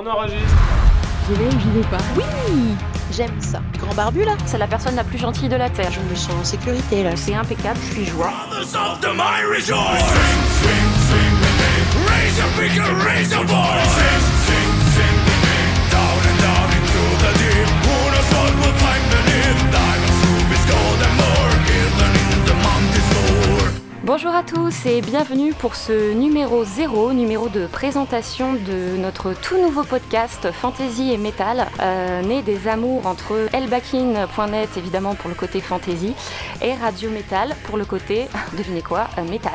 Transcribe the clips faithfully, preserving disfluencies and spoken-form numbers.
On enregistre. J'y vais ou j'y vais pas? Oui! J'aime ça. Grand barbu là? C'est la personne la plus gentille de la Terre. Je me sens en sécurité là. C'est impeccable, je suis joie. Bonjour à tous et bienvenue pour ce numéro zéro, numéro de présentation de notre tout nouveau podcast Fantasy et Metal, euh, né des amours entre elbakin point net évidemment pour le côté fantasy et Radio Metal pour le côté, devinez quoi, euh, métal.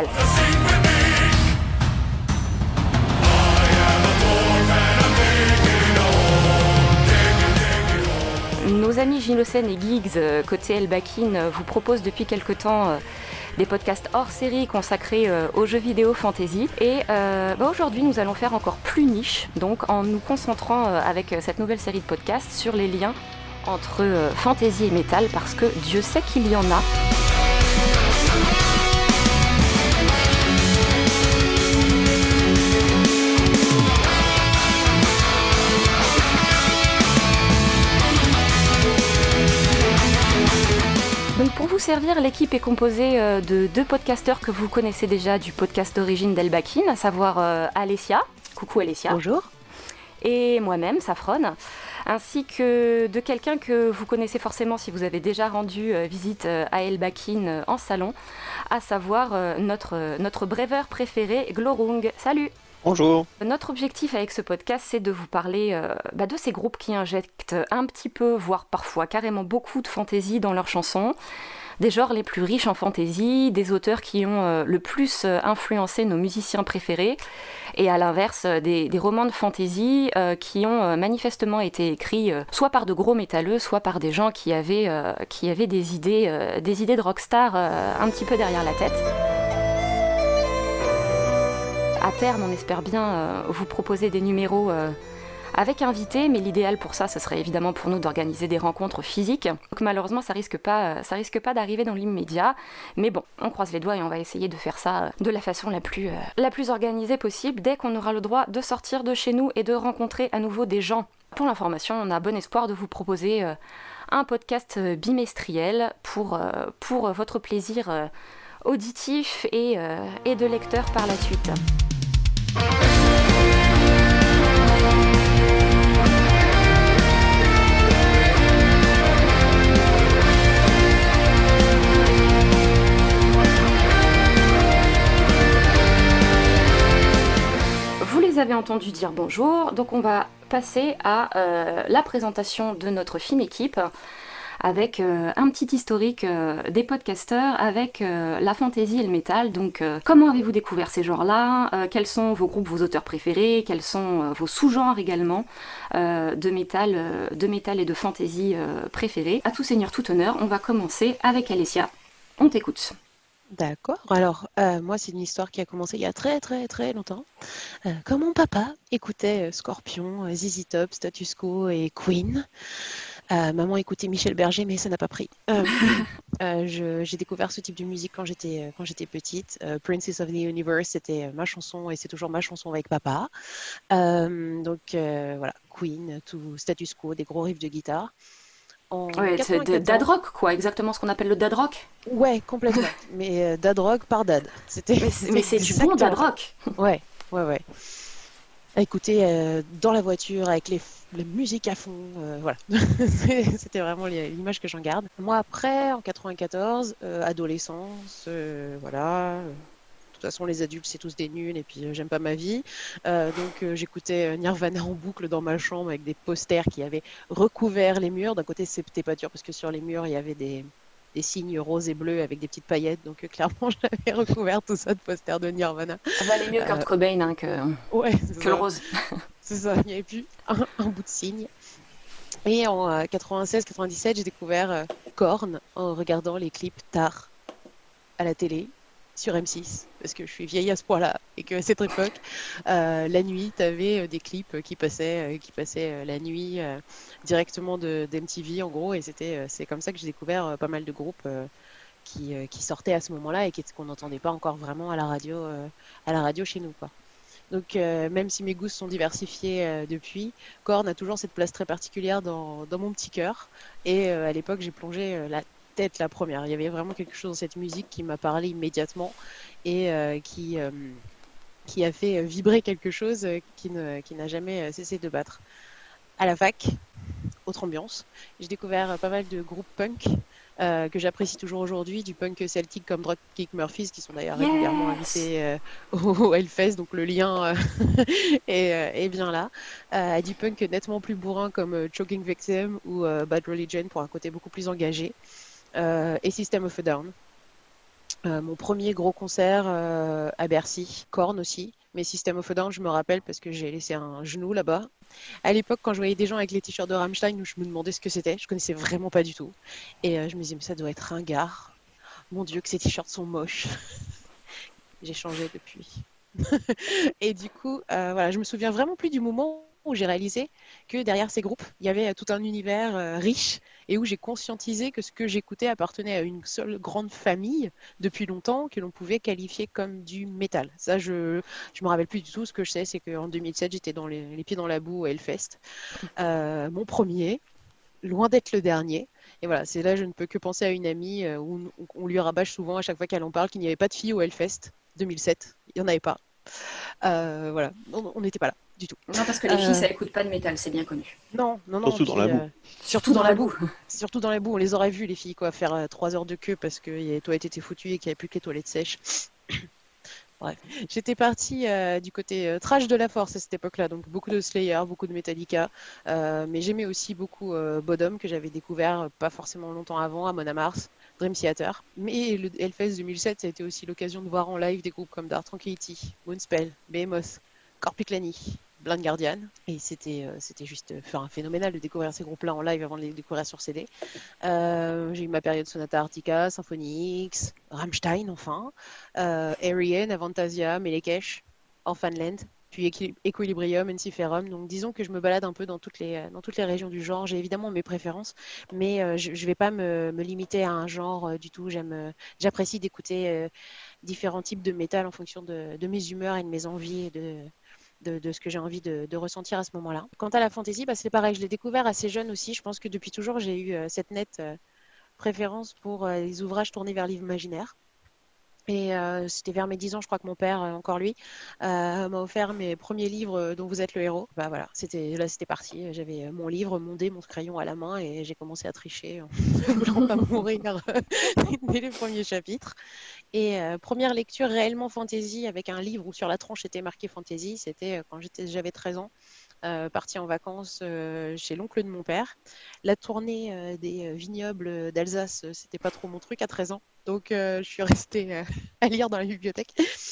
Nos amis Gilocène et Giggs, euh, côté elbakin, euh, vous proposent depuis quelque temps euh, des podcasts hors série consacrés euh, aux jeux vidéo fantasy. Et euh, bah aujourd'hui, nous allons faire encore plus niche, donc en nous concentrant euh, avec euh, cette nouvelle série de podcasts sur les liens entre euh, fantasy et métal, parce que Dieu sait qu'il y en a. Donc pour vous servir, l'équipe est composée euh, de deux podcasteurs que vous connaissez déjà du podcast d'origine d'elbakin, à savoir euh, Alessia, coucou Alessia. Bonjour. Et moi-même, Saffron, ainsi que de quelqu'un que vous connaissez forcément si vous avez déjà rendu euh, visite euh, à elbakin euh, en salon, à savoir euh, notre, euh, notre bréveur préféré, Glorung. Salut! Bonjour. Notre objectif avec ce podcast, c'est de vous parler euh, bah, de ces groupes qui injectent un petit peu, voire parfois carrément beaucoup de fantaisie dans leurs chansons, des genres les plus riches en fantaisie, des auteurs qui ont euh, le plus euh, influencé nos musiciens préférés, et à l'inverse, euh, des, des romans de fantaisie euh, qui ont euh, manifestement été écrits euh, soit par de gros métalleux, soit par des gens qui avaient, euh, qui avaient des idées, euh, des idées de rockstar euh, un petit peu derrière la tête. À terme, on espère bien euh, vous proposer des numéros euh, avec invités, mais l'idéal pour ça, ce serait évidemment pour nous d'organiser des rencontres physiques. Donc malheureusement, ça risque pas, ça risque pas d'arriver dans l'immédiat, mais bon, on croise les doigts et on va essayer de faire ça euh, de la façon la plus, euh, la plus organisée possible, dès qu'on aura le droit de sortir de chez nous et de rencontrer à nouveau des gens. Pour l'information, on a bon espoir de vous proposer euh, un podcast euh, bimestriel pour, euh, pour votre plaisir euh, auditif et, euh, et de lecteur par la suite. Vous les avez entendus dire bonjour, donc on va passer à euh, la présentation de notre fine équipe, avec euh, un petit historique euh, des podcasteurs avec euh, la fantasy et le métal. Donc euh, comment avez-vous découvert ces genres-là, euh, quels sont vos groupes, vos auteurs préférés, quels sont euh, vos sous-genres également euh, de métal, euh, de métal et de fantasy euh, préférés. À tout seigneur, tout honneur, on va commencer avec Alessia. On t'écoute. D'accord. Alors, euh, moi, c'est une histoire qui a commencé il y a très très très longtemps. Euh, quand mon papa écoutait euh, Scorpion, euh, Z Z Top, Status Quo et Queen. Euh, maman écoutait Michel Berger, mais ça n'a pas pris. Euh, euh, je- j'ai découvert ce type de musique quand j'étais euh, quand j'étais petite. Euh, Princess of the Universe, c'était euh, ma chanson et c'est toujours ma chanson avec papa. Euh, donc euh, voilà, Queen, tout Status Quo, des gros riffs de guitare. En Ouais, c'est de- dad quatre-vingt-quatorze, rock, quoi, exactement ce qu'on appelle le dad rock. ouais, complètement. Mais euh, dad rock par dad. C'était Mais c'est, mais c'est du bon exactement dad ça. rock. Ouais, ouais, ouais. À écouter euh, dans la voiture avec les, la musique à fond, euh, voilà. C'est- C'était vraiment li- l'image que j'en garde. Moi après, en quatre-vingt-quatorze, euh, adolescence, euh, voilà. De toute façon, les adultes, c'est tous des nuls et puis euh, j'aime pas ma vie. Euh, donc euh, j'écoutais euh, Nirvana en boucle dans ma chambre avec des posters qui avaient recouvert les murs. D'un côté, c'était pas dur parce que sur les murs, il y avait des, des signes roses et bleus avec des petites paillettes. Donc euh, clairement, j'avais recouvert tout ça de posters de Nirvana. Ça valait mieux Euh, Kurt Cobain hein, que, ouais, c'est que le ça. rose. C'est ça, il n'y avait plus un, un bout de signe. Et en euh, quatre-vingt-seize quatre-vingt-dix-sept, j'ai découvert euh, Korn en regardant les clips tard à la télé sur M six, parce que je suis vieille à ce point-là et qu'à cette époque, euh, la nuit, tu avais des clips qui passaient, euh, qui passaient euh, la nuit euh, directement de, d'M T V en gros, et c'était, euh, c'est comme ça que j'ai découvert euh, pas mal de groupes euh, qui, euh, qui sortaient à ce moment-là et qui, qu'on n'entendait pas encore vraiment à la radio, euh, à la radio chez nous, quoi. Donc, euh, même si mes goûts se sont diversifiés euh, depuis, Korn a toujours cette place très particulière dans, dans mon petit cœur. Et euh, à l'époque, j'ai plongé euh, la tête la première. Il y avait vraiment quelque chose dans cette musique qui m'a parlé immédiatement et euh, qui, euh, qui a fait vibrer quelque chose euh, qui ne, qui n'a jamais euh, cessé de battre. À la fac, autre ambiance. J'ai découvert euh, pas mal de groupes punk euh, que j'apprécie toujours aujourd'hui, du punk celtique comme Dropkick Murphys, qui sont d'ailleurs régulièrement Yes! invités euh, au Hellfest, donc le lien euh, est, euh, est bien là. Euh, à du punk nettement plus bourrin comme euh, Choking Victim ou euh, Bad Religion pour un côté beaucoup plus engagé, euh, et System of a Down. Euh, mon premier gros concert euh, à Bercy, Korn aussi, mais System of a Down, je me rappelle parce que j'ai laissé un genou là-bas. À l'époque, quand je voyais des gens avec les t-shirts de Rammstein, je me demandais ce que c'était. Je connaissais vraiment pas du tout. Et euh, je me disais, mais ça doit être ringard. Mon Dieu, que ces t-shirts sont moches. J'ai changé depuis. Et du coup, euh, voilà, je me souviens vraiment plus du moment où j'ai réalisé que derrière ces groupes, il y avait euh, tout un univers euh, riche et où j'ai conscientisé que ce que j'écoutais appartenait à une seule grande famille depuis longtemps que l'on pouvait qualifier comme du métal. Ça, je je me rappelle plus du tout. Ce que je sais, c'est qu'en deux mille sept, j'étais dans les, les pieds dans la boue au Hellfest. Euh, mon premier, loin d'être le dernier. Et voilà, c'est là je ne peux que penser à une amie euh, où on, on lui rabâche souvent à chaque fois qu'elle en parle qu'il n'y avait pas de filles au Hellfest deux mille sept. Il n'y en avait pas. Euh, voilà, on n'était pas là du tout. Non, parce que les filles, Euh, ça écoute pas de métal, c'est bien connu. non, non, non. Surtout dans la Puis boue. euh, Surtout surtout dans dans la la boue. boue. Surtout dans la boue, on les aurait vus les filles quoi, faire euh, trois heures de queue parce que les toilettes étaient foutues et qu'il n'y avait plus que les toilettes sèches. Bref, j'étais partie euh, du côté euh, trash de la force à cette époque-là, donc beaucoup de Slayer, beaucoup de Metallica, euh, mais j'aimais aussi beaucoup euh, Bodom que j'avais découvert euh, pas forcément longtemps avant, Amon Amarth, Dream Theater. Mais le Hellfest deux mille sept, ça a été aussi l'occasion de voir en live des groupes comme Dark Tranquillity, Moonspell, Behemoth, Corpiclani, Blind Guardian, et c'était euh, c'était juste euh, enfin, phénoménal de découvrir ces groupes-là en live avant de les découvrir sur C D. Euh, j'ai eu ma période Sonata Arctica, Symphony X, Rammstein enfin, euh, Ariane, Avantasia, Melekesh, Orphanland, puis Equi- Equilibrium, Ensiferum. Donc disons que je me balade un peu dans toutes les, dans toutes les régions du genre. J'ai évidemment mes préférences, mais euh, je ne vais pas me, me limiter à un genre euh, du tout. J'aime, euh, j'apprécie d'écouter euh, différents types de métal en fonction de, de mes humeurs et de mes envies et de, de, de ce que j'ai envie de, de ressentir à ce moment-là. Quant à la fantasy, bah, c'est pareil, je l'ai découvert assez jeune aussi. Je pense que depuis toujours, j'ai eu euh, cette nette euh, préférence pour euh, les ouvrages tournés vers l'imaginaire. Et euh, c'était vers mes dix ans, je crois que mon père, euh, encore lui, euh, m'a offert mes premiers livres euh, dont vous êtes le héros. Bah voilà, c'était là, c'était parti. J'avais euh, mon livre, mon dé, mon crayon à la main et j'ai commencé à tricher en ne voulant pas mourir dès les premiers chapitres. Et euh, première lecture réellement fantasy avec un livre où sur la tranche était marqué fantasy, c'était euh, quand j'étais, j'avais treize ans, euh, partie en vacances euh, chez l'oncle de mon père. La tournée euh, des vignobles d'Alsace, euh, c'était pas trop mon truc à treize ans. Donc euh, je suis restée euh, à lire dans la bibliothèque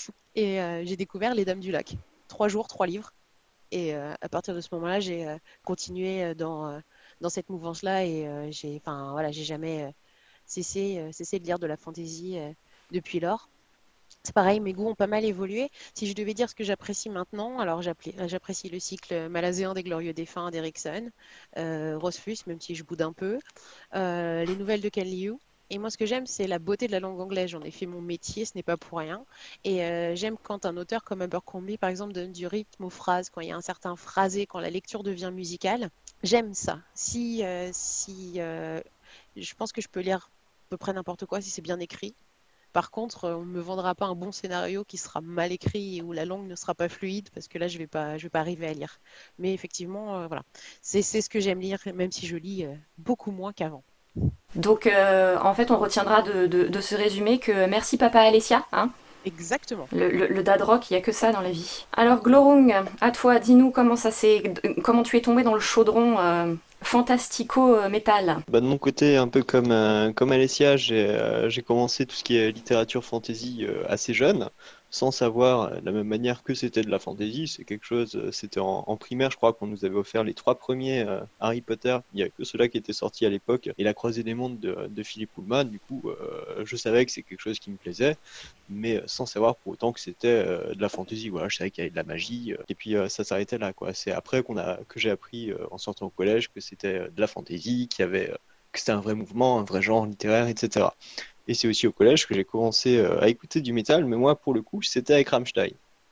et euh, j'ai découvert Les Dames du Lac. Trois jours, trois livres. Et euh, à partir de ce moment-là, j'ai euh, continué euh, dans, euh, dans cette mouvance-là et euh, j'ai, enfin voilà, j'ai jamais euh, cessé, euh, cessé de lire de la fantaisie euh, depuis lors. C'est pareil, mes goûts ont pas mal évolué. Si je devais dire ce que j'apprécie maintenant, alors j'apprécie le cycle malazéen des Glorieux Défunts d'Erickson, euh, Rosfus, même si je boude un peu, euh, les nouvelles de Ken Liu. Et moi, ce que j'aime, c'est la beauté de la langue anglaise. J'en ai fait mon métier, ce n'est pas pour rien. Et euh, j'aime quand un auteur comme Abercrombie, par exemple, donne du rythme aux phrases, quand il y a un certain phrasé, quand la lecture devient musicale. J'aime ça. Si, euh, si euh, je pense que je peux lire à peu près n'importe quoi si c'est bien écrit. Par contre, euh, on ne me vendra pas un bon scénario qui sera mal écrit et où la langue ne sera pas fluide parce que là, je ne vais pas, je vais pas arriver à lire. Mais effectivement, euh, voilà, c'est c'est ce que j'aime lire, même si je lis euh, beaucoup moins qu'avant. Donc, euh, en fait, on retiendra de, de, de ce résumé que merci papa Alessia, hein. Exactement. Le, le, le dad rock, il n'y a que ça dans la vie. Alors, Glorung, à toi, dis-nous comment ça s'est, comment tu es tombé dans le chaudron euh, fantastico-métal. Bah, de mon côté, un peu comme, euh, comme Alessia, j'ai euh, j'ai commencé tout ce qui est littérature fantasy euh, assez jeune, sans savoir euh, de la même manière que c'était de la fantasy. C'est quelque chose, euh, c'était en, en primaire, je crois, qu'on nous avait offert les trois premiers euh, Harry Potter. Il n'y a que ceux-là qui étaient sortis à l'époque. Et La Croisée des Mondes de, de Philippe Pullman. Du coup, euh, je savais que c'est quelque chose qui me plaisait, mais euh, sans savoir pour autant que c'était euh, de la fantasy. Voilà, je savais qu'il y avait de la magie. euh, et puis, euh, ça s'arrêtait là, quoi. C'est après qu'on a, que j'ai appris euh, en sortant au collège que c'était euh, de la fantasy, qu'il y avait euh, que c'était un vrai mouvement, un vrai genre littéraire, et cetera. Et c'est aussi au collège que j'ai commencé euh, à écouter du métal, mais moi, pour le coup, c'était avec Rammstein.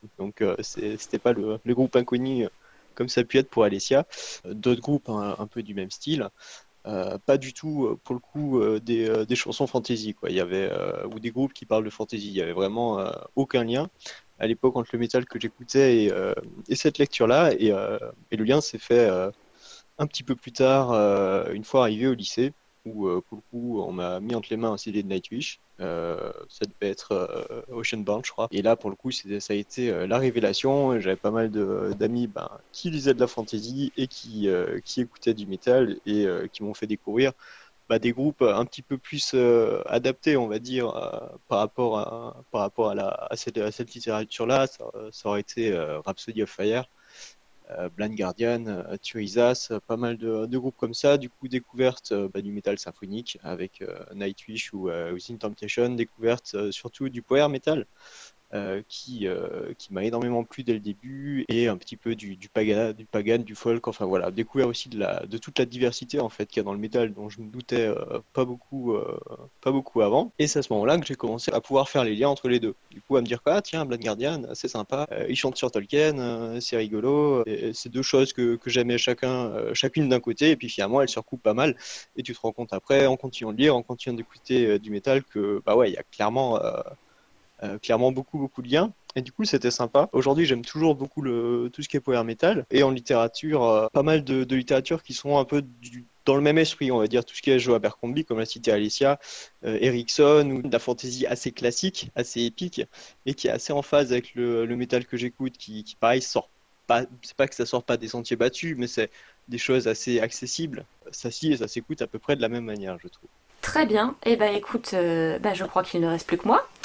Donc euh, c'est- c'était pas le, le groupe inconnu euh, comme ça a pu être pour Alessia. Euh, D'autres groupes un, un peu du même style. Euh, pas du tout, euh, pour le coup, euh, des, euh, des chansons fantasy, quoi. Il y avait, euh, ou des groupes qui parlent de fantasy. Il y avait vraiment euh, aucun lien à l'époque entre le métal que j'écoutais et, euh, et cette lecture-là. Et, euh, et le lien s'est fait euh, un petit peu plus tard, euh, une fois arrivé au lycée, où euh, pour le coup, on m'a mis entre les mains un C D de Nightwish. Euh, ça devait être euh, Oceanbound, je crois. Et là, pour le coup, c'était- ça a été euh, la révélation. J'avais pas mal de- d'amis ben, qui lisaient de la fantasy et qui, euh, qui écoutaient du métal et euh, qui m'ont fait découvrir bah, des groupes un petit peu plus euh, adaptés, on va dire, euh, par rapport à, par rapport à, la, à cette, à cette littérature-là. Ça, ça aurait été euh, Rhapsody of Fire, euh, Blind Guardian, euh, Turisas, euh, pas mal de, de groupes comme ça. Du coup, découverte euh, bah, du métal symphonique avec euh, Nightwish ou euh, Within Temptation, découverte euh, surtout du power metal euh, qui, euh, qui m'a énormément plu dès le début, et un petit peu du, du, pagan, du pagan, du folk, enfin voilà, découvert aussi de, la, de toute la diversité en fait qu'il y a dans le métal dont je me doutais euh, pas beaucoup, euh, pas beaucoup avant. Et c'est à ce moment-là que j'ai commencé à pouvoir faire les liens entre les deux. Du coup, à me dire quoi, ah, tiens, Blind Guardian, c'est sympa, euh, il chante sur Tolkien, euh, c'est rigolo, et c'est deux choses que, que j'aimais chacun, euh, chacune d'un côté, et puis finalement elles se recoupent pas mal, et tu te rends compte après, en continuant de lire, en continuant d'écouter euh, du métal, que bah ouais, il y a clairement euh, euh, clairement beaucoup beaucoup de liens. Et du coup, c'était sympa. Aujourd'hui, j'aime toujours beaucoup le, tout ce qui est power metal. Et en littérature, euh, pas mal de, de littérature qui sont un peu du- dans le même esprit, on va dire, tout ce qui est Joe Abercrombie, comme l'a cité Alicia, euh, Erickson, ou de la fantasy assez classique, assez épique, et qui est assez en phase avec le, le métal que j'écoute, qui, qui pareil, sort pas, c'est pas que ça sort pas des sentiers battus, mais c'est des choses assez accessibles. Ça s'y et ça s'écoute à peu près de la même manière, je trouve. Très bien. Et eh ben écoute, euh, bah, je crois qu'il ne reste plus que moi.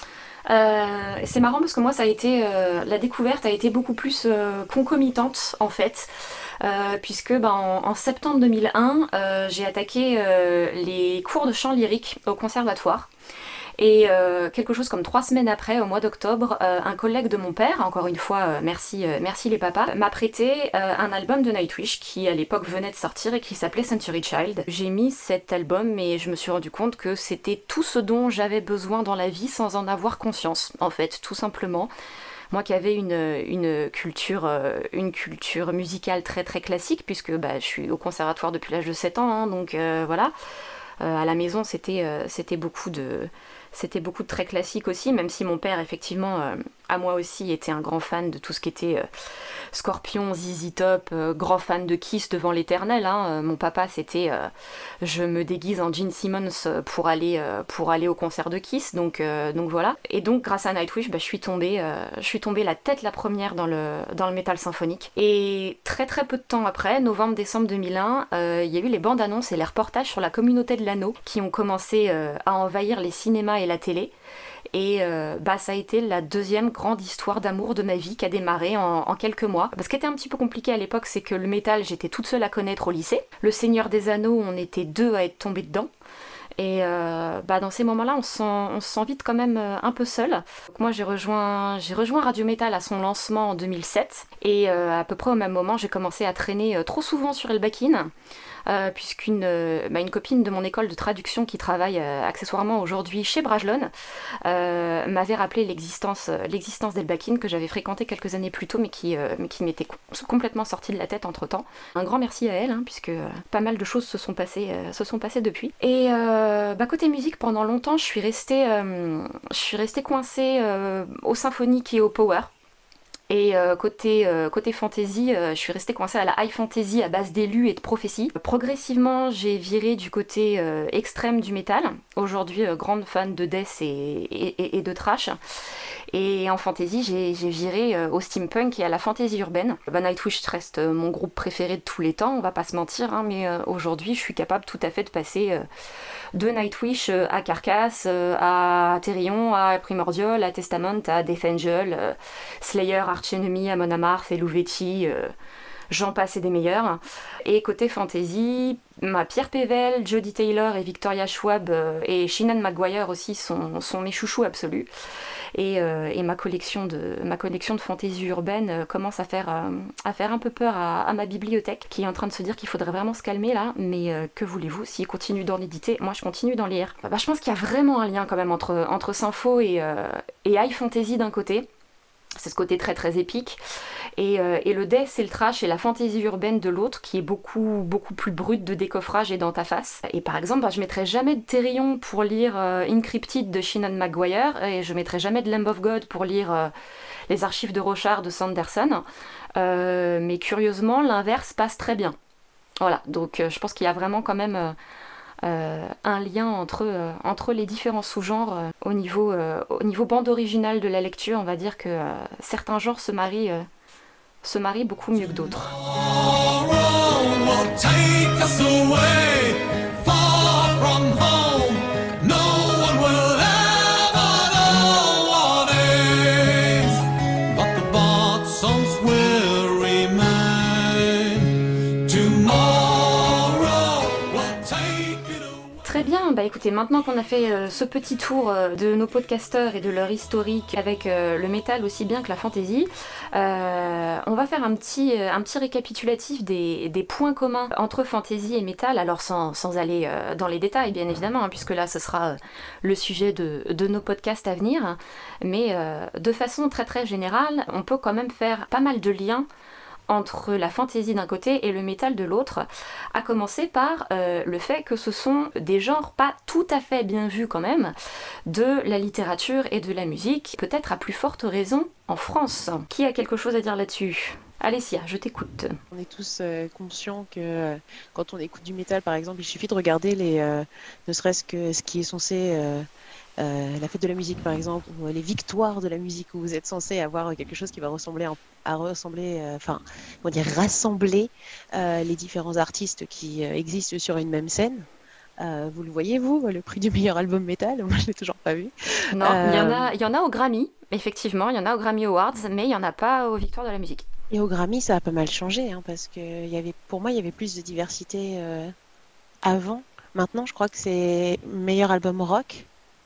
Euh, c'est marrant parce que moi, ça a été euh, la découverte a été beaucoup plus euh, concomitante en fait, euh, puisque ben, en, en septembre deux mille un, euh, j'ai attaqué euh, les cours de chant lyrique au conservatoire. Et euh, quelque chose comme trois semaines après, au mois d'octobre, euh, un collègue de mon père, encore une fois, euh, merci, euh, merci les papas, m'a prêté euh, un album de Nightwish qui à l'époque venait de sortir et qui s'appelait Century Child. J'ai mis cet album et je me suis rendu compte que c'était tout ce dont j'avais besoin dans la vie sans en avoir conscience, en fait, tout simplement. Moi qui avais une, une, culture, euh, une culture musicale très très classique, puisque bah, je suis au conservatoire depuis l'âge de sept ans, hein, donc euh, voilà. Euh, à la maison, c'était euh, c'était beaucoup de c'était beaucoup de très classique aussi, même si mon père, effectivement, euh, à moi aussi, était un grand fan de tout ce qui était euh, Scorpion, Z Z Top, euh, grand fan de Kiss devant l'éternel. Hein. Euh, mon papa, c'était euh, je me déguise en Gene Simmons pour aller, euh, pour aller au concert de Kiss, donc, euh, donc voilà. Et donc, grâce à Nightwish, bah, je suis tombée, euh, je suis tombée la tête la première dans le, dans le métal symphonique. Et très très peu de temps après, novembre-décembre deux mille un, euh, il y a eu les bandes annonces et les reportages sur la communauté de l'anneau qui ont commencé euh, à envahir les cinémas et la télé. Et euh, bah, ça a été la deuxième grande histoire d'amour de ma vie qui a démarré en, en quelques mois. Ce qui était un petit peu compliqué à l'époque, c'est que le métal, j'étais toute seule à connaître au lycée. Le Seigneur des Anneaux, on était deux à être tombés dedans. Et euh, bah dans ces moments-là, on se sent, on se sent vite quand même euh, un peu seul. Donc moi, j'ai rejoint, j'ai rejoint Radio Metal à son lancement en deux mille sept. Et euh, à peu près au même moment, j'ai commencé à traîner euh, trop souvent sur El Bakin. Euh, puisqu'une euh, bah, une copine de mon école de traduction qui travaille euh, accessoirement aujourd'hui chez Brajlon euh, m'avait rappelé l'existence euh, l'existence d'Elbakin que j'avais fréquenté quelques années plus tôt mais qui, euh, mais qui m'était co- complètement sortie de la tête entre temps. Un grand merci à elle hein, puisque euh, pas mal de choses se sont passées, euh, se sont passées depuis. Et euh, bah, côté musique, pendant longtemps je suis restée, euh, je suis restée coincée euh, au symphonique et au power. Et euh, côté, euh, côté fantasy, euh, je suis restée coincée à la high fantasy à base d'élus et de prophéties. Progressivement, j'ai viré du côté euh, extrême du métal. Aujourd'hui, euh, grande fan de death et, et, et de thrash. Et en fantasy, j'ai, j'ai viré euh, au steampunk et à la fantasy urbaine. Bah, Nightwish reste euh, mon groupe préféré de tous les temps, on va pas se mentir, hein, mais euh, aujourd'hui, je suis capable tout à fait de passer euh, de Nightwish euh, à Carcass, euh, à Therion, à Primordial, à Testament, à Death Angel, euh, Slayer, Arch Enemy, Amon Amarth, Eluvetti, euh, j'en passe et des meilleurs. Et côté fantasy, ma Pierre Pével, Jodie Taylor et Victoria Schwab euh, et Shannon Maguire aussi sont, sont mes chouchous absolus. Et, euh, et ma collection de ma collection de fantasy urbaine euh, commence à faire euh, à faire un peu peur à, à ma bibliothèque qui est en train de se dire qu'il faudrait vraiment se calmer là, mais euh, que voulez-vous, s'il continue d'en éditer, moi je continue d'en lire. Bah, je pense qu'il y a vraiment un lien quand même entre entre Sympho et euh, et high fantasy d'un côté C'est ce côté très très épique. Et, euh, et le death, c'est le trash et la fantaisie urbaine de l'autre, qui est beaucoup, beaucoup plus brute de décoffrage et dans ta face. Et par exemple, bah, je mettrais jamais de Thérion pour lire euh, Encrypted de Shannon Maguire, et je mettrais jamais de Lamb of God pour lire euh, Les archives de Rochard de Sanderson. Euh, mais curieusement, l'inverse passe très bien. Voilà, donc euh, je pense qu'il y a vraiment quand même... Euh, Euh, un lien entre, euh, entre les différents sous-genres euh, au, niveau, euh, au niveau bande originale de la lecture. On va dire que euh, certains genres se marient, euh, se marient beaucoup mieux que d'autres. Très bien, bah écoutez, maintenant qu'on a fait euh, ce petit tour euh, de nos podcasteurs et de leur historique avec euh, le métal aussi bien que la fantasy, euh, on va faire un petit, euh, un petit récapitulatif des, des points communs entre fantasy et métal, alors sans, sans aller euh, dans les détails bien évidemment, hein, puisque là ce sera euh, le sujet de, de nos podcasts à venir, mais euh, de façon très très générale, on peut quand même faire pas mal de liens entre la fantasy d'un côté et le métal de l'autre, à commencer par euh, le fait que ce sont des genres pas tout à fait bien vus quand même de la littérature et de la musique, peut-être à plus forte raison en France. Qui a quelque chose à dire là-dessus ? Alessia, je t'écoute. On est tous euh, conscients que euh, quand on écoute du métal, par exemple, il suffit de regarder les, euh, ne serait-ce que ce qui est censé... Euh, Euh, la fête de la musique par exemple, ou les victoires de la musique, où vous êtes censé avoir quelque chose qui va ressembler en, à ressembler, euh, enfin, comment dire, rassembler euh, les différents artistes qui euh, existent sur une même scène. Euh, vous le voyez, vous, le prix du meilleur album métal? Moi, je l'ai toujours pas vu. Non, il euh... y en a, il y en a au Grammy, effectivement, il y en a au Grammy Awards, mais il y en a pas aux victoires de la musique. Et au Grammy, ça a pas mal changé, hein, parce que il y avait, pour moi, il y avait plus de diversité euh, avant. Maintenant, je crois que c'est meilleur album rock.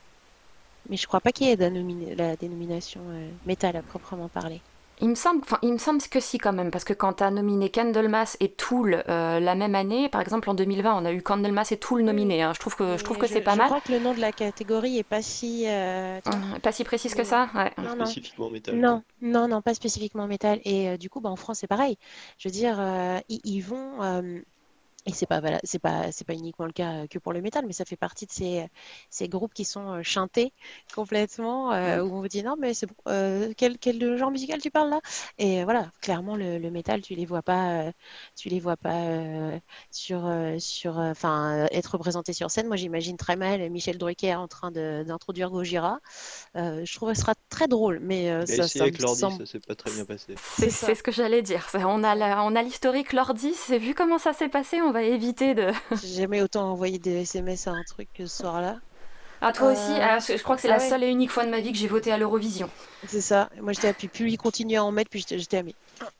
Mais je crois pas qu'il y ait la, nomina- la dénomination euh, métal à proprement parler. Il me semble, enfin, il me semble que si quand même, parce que quand t'as nominé Candlemas et Tool euh, la même année, par exemple en deux mille vingt, on a eu Candlemas et Tool nominés. Hein. Je trouve que je trouve que je, c'est pas je mal. Je crois que le nom de la catégorie est pas si euh, Mmh, pas si précise que ça. Ouais. Pas non, non. spécifiquement métal. Non, Quoi. non, non, pas spécifiquement métal. Et euh, du coup, bah, en France, c'est pareil. Je veux dire, euh, ils, ils vont. Euh, Et c'est pas, voilà, c'est pas, c'est pas uniquement le cas que pour le métal, mais ça fait partie de ces, ces groupes qui sont euh, chantés complètement, euh, où on vous dit non, mais c'est bon, euh, quel, quel genre musical tu parles là? Et euh, voilà, clairement le, le métal, tu les vois pas, euh, tu les vois pas euh, sur, euh, sur, enfin, euh, être représenté sur scène. Moi, j'imagine très mal Michel Drucker en train de, d'introduire Gojira. Euh, je trouve que ce sera très drôle, mais euh, Il a ça, essayé ça me avec l'ordi, semble. ça s'est pas très bien passé. C'est, c'est ce que j'allais dire. C'est- On a, la- on a l'historique l'ordi. C'est vu comment ça s'est passé. On va éviter de. J'ai jamais autant envoyé des S M S à un truc que ce soir-là. Ah, toi aussi, Euh, ah, je crois que c'est ah la ouais. seule et unique fois de ma vie que j'ai voté à l'Eurovision. C'est ça. Moi, j'étais à puis plus il continuait à en mettre, puis j'étais j'étais à mais.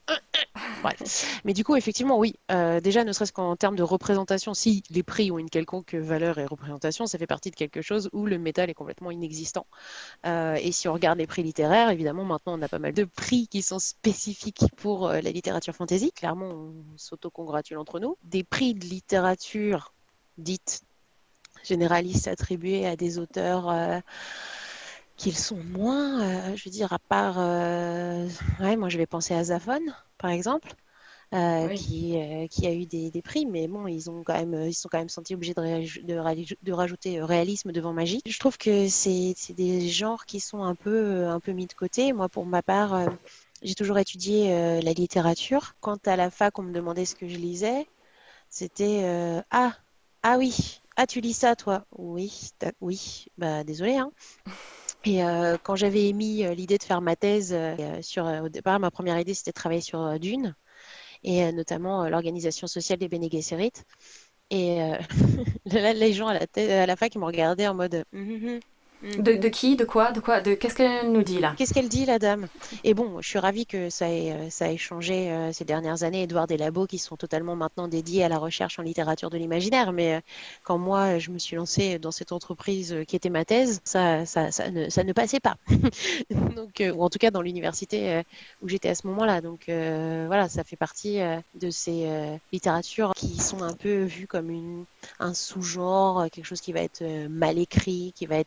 Bref. Mais du coup, effectivement, oui. Euh, déjà, ne serait-ce qu'en termes de représentation, si les prix ont une quelconque valeur et représentation, ça fait partie de quelque chose où le métal est complètement inexistant. Euh, et si on regarde les prix littéraires, évidemment, maintenant, on a pas mal de prix qui sont spécifiques pour euh, la littérature fantasy. Clairement, on s'auto-congratule entre nous. Des prix de littérature dite généralistes attribués à des auteurs euh, qu'ils sont moins, euh, je veux dire, à part, euh, ouais, moi je vais penser à Zafon, par exemple, euh, Oui. qui, euh, qui a eu des, des prix, mais bon, ils ont quand même, ils sont quand même sentis obligés de, raj- de, raj- de rajouter euh, réalisme devant magie. Je trouve que c'est, c'est des genres qui sont un peu, un peu mis de côté. Moi, pour ma part, euh, j'ai toujours étudié euh, la littérature. Quand à la fac, on me demandait ce que je lisais, c'était euh, ah, ah oui, ah tu lis ça toi? Oui, t'as- oui, bah désolé, hein. Et euh, quand j'avais émis euh, l'idée de faire ma thèse euh, sur, euh, au départ, ma première idée c'était de travailler sur euh, Dune et euh, notamment euh, l'organisation sociale des Bene Gesserit. Et euh, là, les gens à la, thè- à la fac ils me regardaient en mode Hum, hum, hum, hum. De, de qui? De quoi? De quoi? De qu'est-ce qu'elle nous dit là? Qu'est-ce qu'elle dit, la dame? Et bon, je suis ravie que ça ait, euh, ça ait changé euh, ces dernières années et de voir des labos qui sont totalement maintenant dédiés à la recherche en littérature de l'imaginaire. Mais euh, quand moi, je me suis lancée dans cette entreprise euh, qui était ma thèse, ça, ça, ça ne, ça ne passait pas. Donc, euh, ou en tout cas dans l'université euh, où j'étais à ce moment-là. Donc euh, voilà, ça fait partie euh, de ces euh, littératures qui sont un peu vues comme une, un sous-genre, quelque chose qui va être euh, mal écrit, qui va être mal construit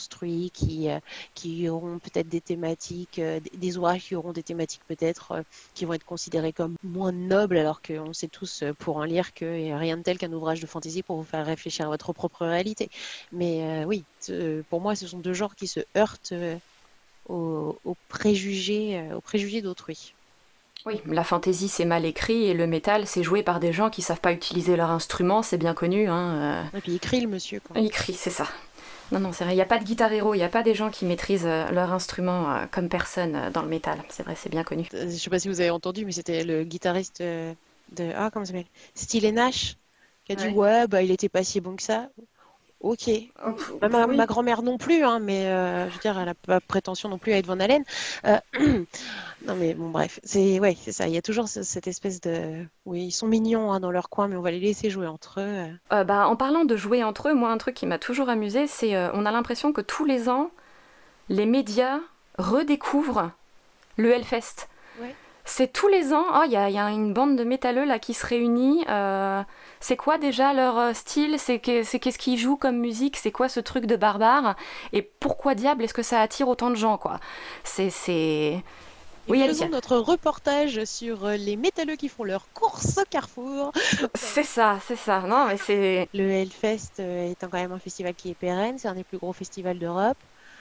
construits, qui, euh, qui auront peut-être des thématiques, euh, des des ouvrages qui auront des thématiques peut-être euh, qui vont être considérés comme moins nobles, alors qu'on sait tous euh, pour en lire qu'il n'y a rien de tel qu'un ouvrage de fantasy pour vous faire réfléchir à votre propre réalité. Mais euh, oui, ce- pour moi, ce sont deux genres qui se heurtent euh, aux, aux préjugés, euh, aux préjugés d'autrui. Oui, la fantaisie c'est mal écrit et le métal c'est joué par des gens qui savent pas utiliser leur instrument, c'est bien connu. Hein, Et puis il crie le monsieur, quoi. euh, il crie, c'est ça. Non, non, c'est vrai, il n'y a pas de guitare héros, il n'y a pas des gens qui maîtrisent euh, leur instrument euh, comme personne euh, dans le métal. C'est vrai, c'est bien connu. Euh, Je sais pas si vous avez entendu, mais c'était le guitariste euh, de... Ah, comment ça s'appelle? Steely Nash, qui a dit Ouais. ouais, bah il était pas si bon que ça. Ok. Oh, Bah, ma, ma oui. grand-mère non plus, hein, mais euh, je veux dire, elle a pas prétention non plus à être Van Halen. Euh, non, mais bon, bref, c'est ouais, c'est ça. Il y a toujours ce- cette espèce de, oui, ils sont mignons hein, dans leur coin, mais on va les laisser jouer entre eux. euh. Euh, bah, en parlant de jouer entre eux, moi un truc qui m'a toujours amusé, c'est euh, on a l'impression que tous les ans, les médias redécouvrent le Hellfest. Ouais. C'est tous les ans, oh, il y, a- il y a une bande de métalleux là qui se réunit. euh, c'est quoi déjà leur euh, style? C'est que- c'est qu'est-ce qu'ils jouent comme musique? C'est quoi ce truc de barbare? Et pourquoi diable est-ce que ça attire autant de gens, quoi? C'est, c'est... Et Oui, faisons Alicia. notre reportage sur euh, les métalleux qui font leurs courses au Carrefour. C'est ça, c'est ça. Non, mais c'est... Le Hellfest euh, étant quand même un festival qui est pérenne, c'est un des plus gros festivals d'Europe,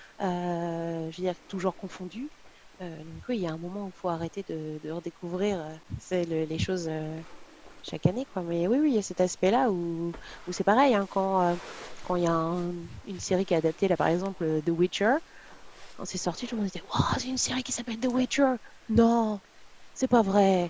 euh, je veux dire toujours confondu. Euh, donc oui, il y a un moment où il faut arrêter de, de redécouvrir euh, c'est le- les choses euh, chaque année, quoi. Mais oui, oui, il y a cet aspect-là où, où c'est pareil, hein, quand euh, quand il y a un- une série qui est adaptée, là par exemple euh, The Witcher, quand c'est sorti, tout le monde était «Wow, c'est une série qui s'appelle The Witcher!» Non, c'est pas vrai.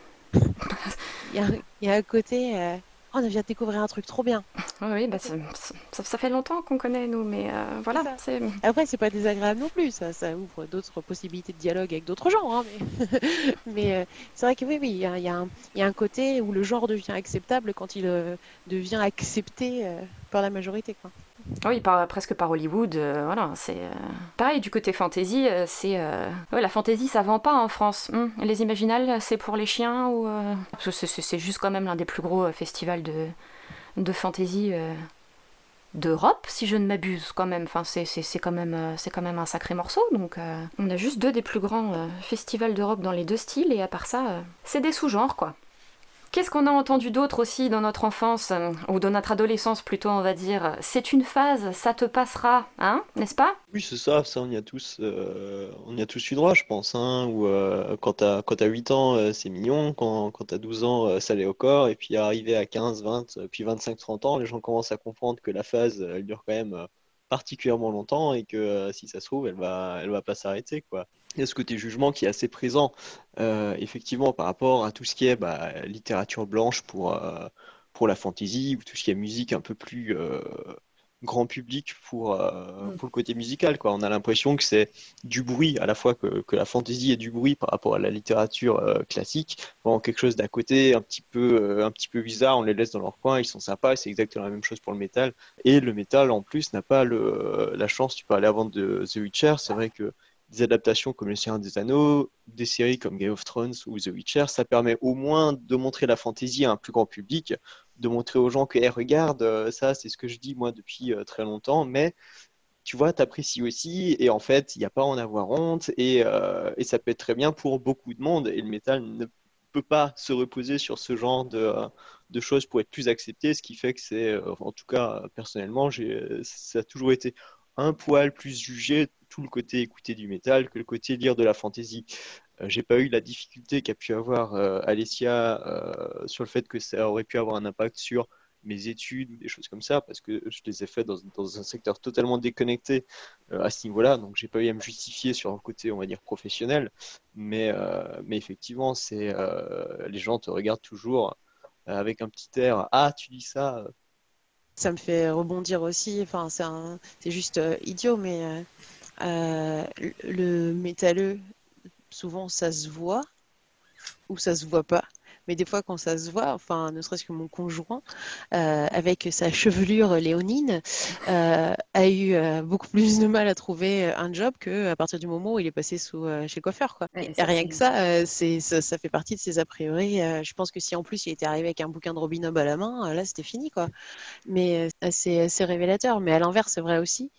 Il y a, il y a un côté, euh, oh, on vient de découvrir un truc trop bien. Oui, oui, bah, ça, ça- ça fait longtemps qu'on connaît, nous, mais euh, C'est voilà, ça. c'est... Après, c'est pas désagréable non plus, ça, ça ouvre d'autres possibilités de dialogue avec d'autres gens, hein, mais, mais euh, c'est vrai que oui, oui, il y a, il y a un, il y a un côté où le genre devient acceptable quand il euh, devient accepté euh, par la majorité, quoi. Oui, par, presque par Hollywood, euh, voilà, c'est... euh, Pareil, du côté fantasy, euh, c'est... euh, Ouais, la fantasy, ça vend pas en France. Hmm, les Imaginales, c'est pour les chiens ou... euh, Parce que c'est c'est- c'est juste quand même l'un des plus gros euh, festivals de, de fantasy euh, d'Europe, si je ne m'abuse, quand même. Enfin, c'est c'est- c'est quand même, euh, c'est quand même un sacré morceau, donc... euh, On a juste deux des plus grands euh, festivals d'Europe dans les deux styles, et à part ça, euh, c'est des sous-genres, quoi. Qu'est-ce qu'on a entendu d'autre aussi dans notre enfance, euh, ou dans notre adolescence plutôt, on va dire? C'est une phase, ça te passera, hein, n'est-ce pas? Oui, c'est ça, ça on y a tous, euh, on y a tous eu droit, je pense, hein, où euh, quand t'as, quand t'as huit ans, euh, c'est mignon, quand, quand t'as douze ans, euh, ça l'est au corps, et puis arrivé à quinze, vingt, euh, puis vingt-cinq, trente ans, les gens commencent à comprendre que la phase, euh, elle dure quand même euh, particulièrement longtemps, et que euh, si ça se trouve, elle va, elle va pas s'arrêter, quoi. Il y a ce côté jugement qui est assez présent, euh, effectivement, par rapport à tout ce qui est bah, littérature blanche pour, euh, pour la fantasy, ou tout ce qui est musique un peu plus... euh, grand public pour, euh, Mm. pour le côté musical, quoi. On a l'impression que c'est du bruit, à la fois que, que la fantaisie est du bruit par rapport à la littérature euh, classique, vraiment quelque chose d'à côté, un petit peu, euh, un petit peu bizarre, on les laisse dans leur coin, ils sont sympas, et c'est exactement la même chose pour le métal. Et le métal, en plus, n'a pas le, la chance, tu parlais avant de The Witcher, c'est vrai que des adaptations comme Le Seigneur des Anneaux, des séries comme Game of Thrones ou The Witcher, ça permet au moins de montrer la fantaisie à un plus grand public, de montrer aux gens que, hey, regarde, euh, ça, c'est ce que je dis moi depuis euh, très longtemps, mais tu vois, t'apprécies aussi, et en fait, il n'y a pas à en avoir honte, et, euh, et ça peut être très bien pour beaucoup de monde, et le métal ne peut pas se reposer sur ce genre de, euh, de choses pour être plus accepté, ce qui fait que c'est, euh, en tout cas, personnellement, j'ai, ça a toujours été un poil plus jugé, tout le côté écouter du métal, que le côté lire de la fantaisie. Euh, j'ai pas eu la difficulté qu'a pu avoir euh, Alessia euh, sur le fait que ça aurait pu avoir un impact sur mes études ou des choses comme ça, parce que je les ai faites dans, dans un secteur totalement déconnecté euh, à ce niveau-là, donc j'ai pas eu à me justifier sur un côté, on va dire, professionnel, mais, euh, mais effectivement, c'est, euh, les gens te regardent toujours euh, avec un petit air, ah, tu dis ça, euh, Ça me fait rebondir aussi, enfin, c'est un- c'est juste euh, idiot, mais euh, euh, le le métalleux, souvent ça se voit ou ça se voit pas. Mais des fois, quand ça se voit, enfin, ne serait-ce que mon conjoint, euh, avec sa chevelure léonine, euh, a eu euh, beaucoup plus de mal à trouver un job que à partir du moment où il est passé sous, euh, chez le coiffeur, quoi. Et, Ouais, et ça, rien c'est... que ça, euh, c'est, ça, ça fait partie de ses a priori. Euh, je pense que si en plus il était arrivé avec un bouquin de Robin Hood à la main, euh, là c'était fini, quoi. Mais euh, c'est assez révélateur. Mais à l'inverse, c'est vrai aussi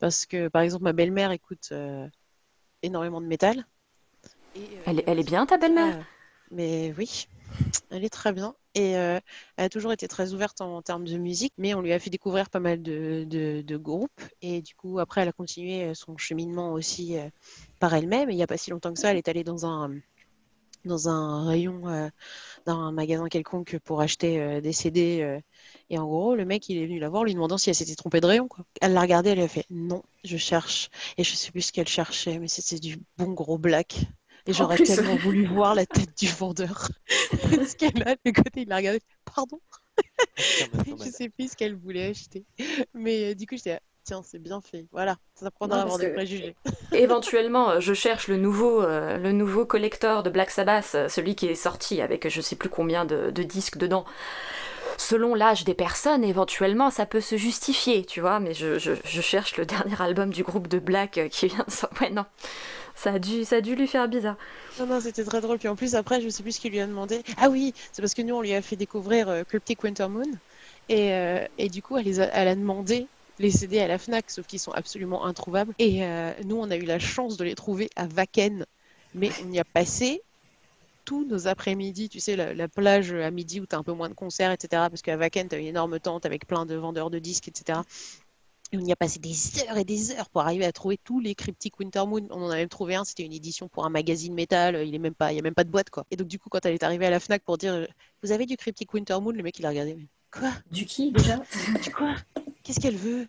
Parce que, par exemple, ma belle-mère écoute euh, énormément de métal. Et euh, Elle, il est- y a elle est aussi bien, ta belle-mère? ça. euh, Mais oui, elle est très bien. Et euh, elle a toujours été très ouverte en, en termes de musique, mais on lui a fait découvrir pas mal de, de- de groupes. Et du coup, après, elle a continué euh, son cheminement aussi euh, par elle-même. Et il n'y a pas si longtemps que ça, elle est allée dans un, dans un rayon, euh, dans un magasin quelconque pour acheter euh, des C D. euh, et en gros, le mec, il est venu la voir, lui demandant si elle s'était trompée de rayon, quoi. Elle l'a regardé, elle lui a fait non, je cherche. Et je sais plus ce qu'elle cherchait, mais c'était du bon gros black. Et En j'aurais plus, tellement voulu voir la tête du vendeur. Ce qu'elle a, le côté, il l'a regardé. Pardon, Aucun je matomana. sais plus ce qu'elle voulait acheter. Mais euh, du coup, j'étais là, tiens, c'est bien fait. Voilà, ça apprendra non, à parce avoir des que préjugés. Éventuellement, euh, je cherche le nouveau, euh, le nouveau collector de Black Sabbath, euh, celui qui est sorti avec je sais plus combien de, de disques dedans. Selon l'âge des personnes, éventuellement, ça peut se justifier, tu vois, mais je, je, je cherche le dernier album du groupe de Black euh, qui vient de sortir. Ouais, non, ça a dû, ça a dû lui faire bizarre. Non, non, c'était très drôle. Puis en plus, après, je sais plus ce qu'il lui a demandé. Ah oui, c'est parce que nous, on lui a fait découvrir euh, Cryptic Winter Moon. Et, euh, et du coup, elle, les a, elle a demandé les C D à la Fnac, sauf qu'ils sont absolument introuvables. Et euh, nous, on a eu la chance de les trouver à Wacken. Mais on y a passé tous nos après-midi, tu sais, la, la plage à midi où tu as un peu moins de concerts, et cetera. Parce qu'à Wacken, tu as une énorme tente avec plein de vendeurs de disques, et cetera. Et on y a passé des heures et des heures pour arriver à trouver tous les Cryptic Winter Moon. On en a même trouvé un, c'était une édition pour un magazine métal. Il est même pas, il y a même pas de boîte, quoi. Et donc, du coup, quand elle est arrivée à la Fnac pour dire, euh, vous avez du Cryptic Winter Moon, le mec, il a regardé. Mais, quoi? du qui déjà? Du quoi? Qu'est-ce qu'elle veut?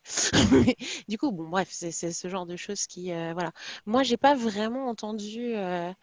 Du coup, bon, bref, c'est c'est ce genre de choses qui, euh, voilà. Moi, j'ai pas vraiment entendu euh,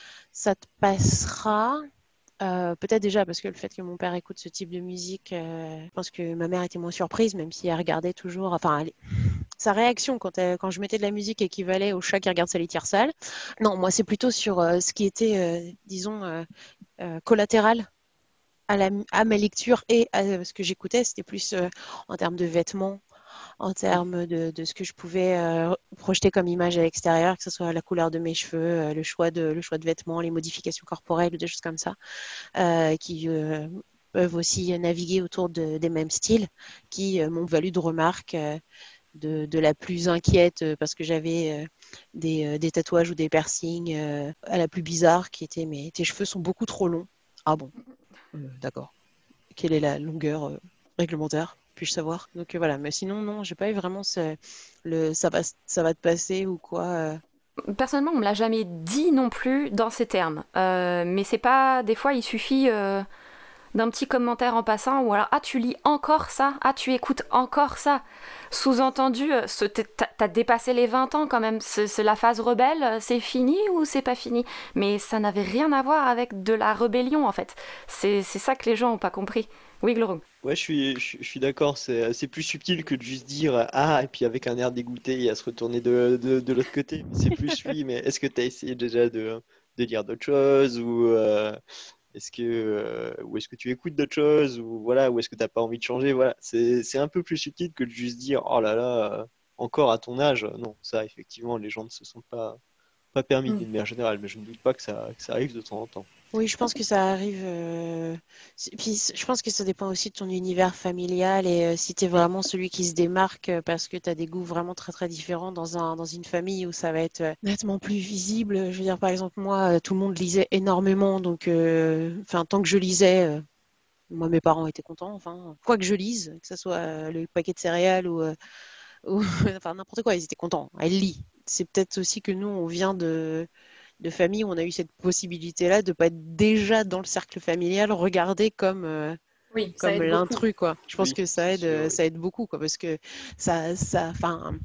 ça te passera. Euh, peut-être déjà parce que le fait que mon père écoute ce type de musique, euh, je pense que ma mère était moins surprise, même si elle regardait toujours. Enfin, elle- sa réaction quand, elle- quand je mettais de la musique équivalait au chat qui regarde sa litière sale. Non, moi, c'est plutôt sur euh, ce qui était, euh, disons, euh, euh, collatéral à, la, à ma lecture et à euh, ce que j'écoutais. C'était plus euh, en termes de vêtements, en termes de, de ce que je pouvais euh, projeter comme image à l'extérieur, que ce soit la couleur de mes cheveux, euh, le choix de, le choix de vêtements, les modifications corporelles ou des choses comme ça, euh, qui euh, peuvent aussi naviguer autour de- des mêmes styles, qui euh, m'ont valu de remarques. euh, de, de la plus inquiète euh, parce que j'avais euh, des, euh, des tatouages ou des piercings euh, à la plus bizarre qui était mais tes cheveux sont beaucoup trop longs. Ah bon, Euh, d'accord. Quelle est la longueur euh, réglementaire? Puis-je savoir? Donc euh, voilà, mais sinon non, j'ai pas eu vraiment ce, le ça va ça va te passer ou quoi. euh. Personnellement, on me l'a jamais dit non plus dans ces termes. Euh, mais c'est pas. Des fois, il suffit euh, d'un petit commentaire en passant ou alors ah tu lis encore ça, ah tu écoutes encore ça. Sous-entendu, euh, ce- t'as t'as dépassé les vingt ans quand même. C'est c'est la phase rebelle, euh, c'est fini ou c'est pas fini? Mais ça n'avait rien à voir avec de la rébellion en fait. C'est c'est ça que les gens ont pas compris. Oui, Glorum. Ouais, je suis, je, suis je suis d'accord, c'est c'est plus subtil que de juste dire ah, et puis avec un air dégoûté et à se retourner de, de, de l'autre côté. C'est plus oui, mais est-ce que tu as essayé déjà de, de lire d'autres choses ou euh, est-ce que, euh, ou est-ce que tu écoutes d'autres choses ou voilà, ou est-ce que t'as pas envie de changer? Voilà, c'est c'est un peu plus subtil que de juste dire oh là là, euh, encore à ton âge. Non, ça effectivement, les gens ne se sont pas, pas permis Mm. d'une manière générale, mais je ne doute pas que ça, que ça arrive de temps en temps. Oui, je pense que ça arrive. euh, c'est- Puis c- je pense que ça dépend aussi de ton univers familial et euh, si tu es vraiment celui qui se démarque euh, parce que tu as des goûts vraiment très très différents dans un, dans une famille où ça va être euh, nettement plus visible. Je veux dire, par exemple, moi, euh, tout le monde lisait énormément, donc euh, enfin, tant que je lisais, euh, moi, mes parents étaient contents. Enfin, quoi que je lise, que ce soit euh, le paquet de céréales ou, euh, ou enfin n'importe quoi, ils étaient contents. Elle lit. C'est peut-être aussi que nous, on vient de de famille où on a eu cette possibilité-là de pas être déjà dans le cercle familial regardé comme euh, Oui, ça comme aide beaucoup. l'intrus quoi. Je pense Oui, que ça c'est aide sûr, euh, oui. ça aide beaucoup quoi parce que ça ça enfin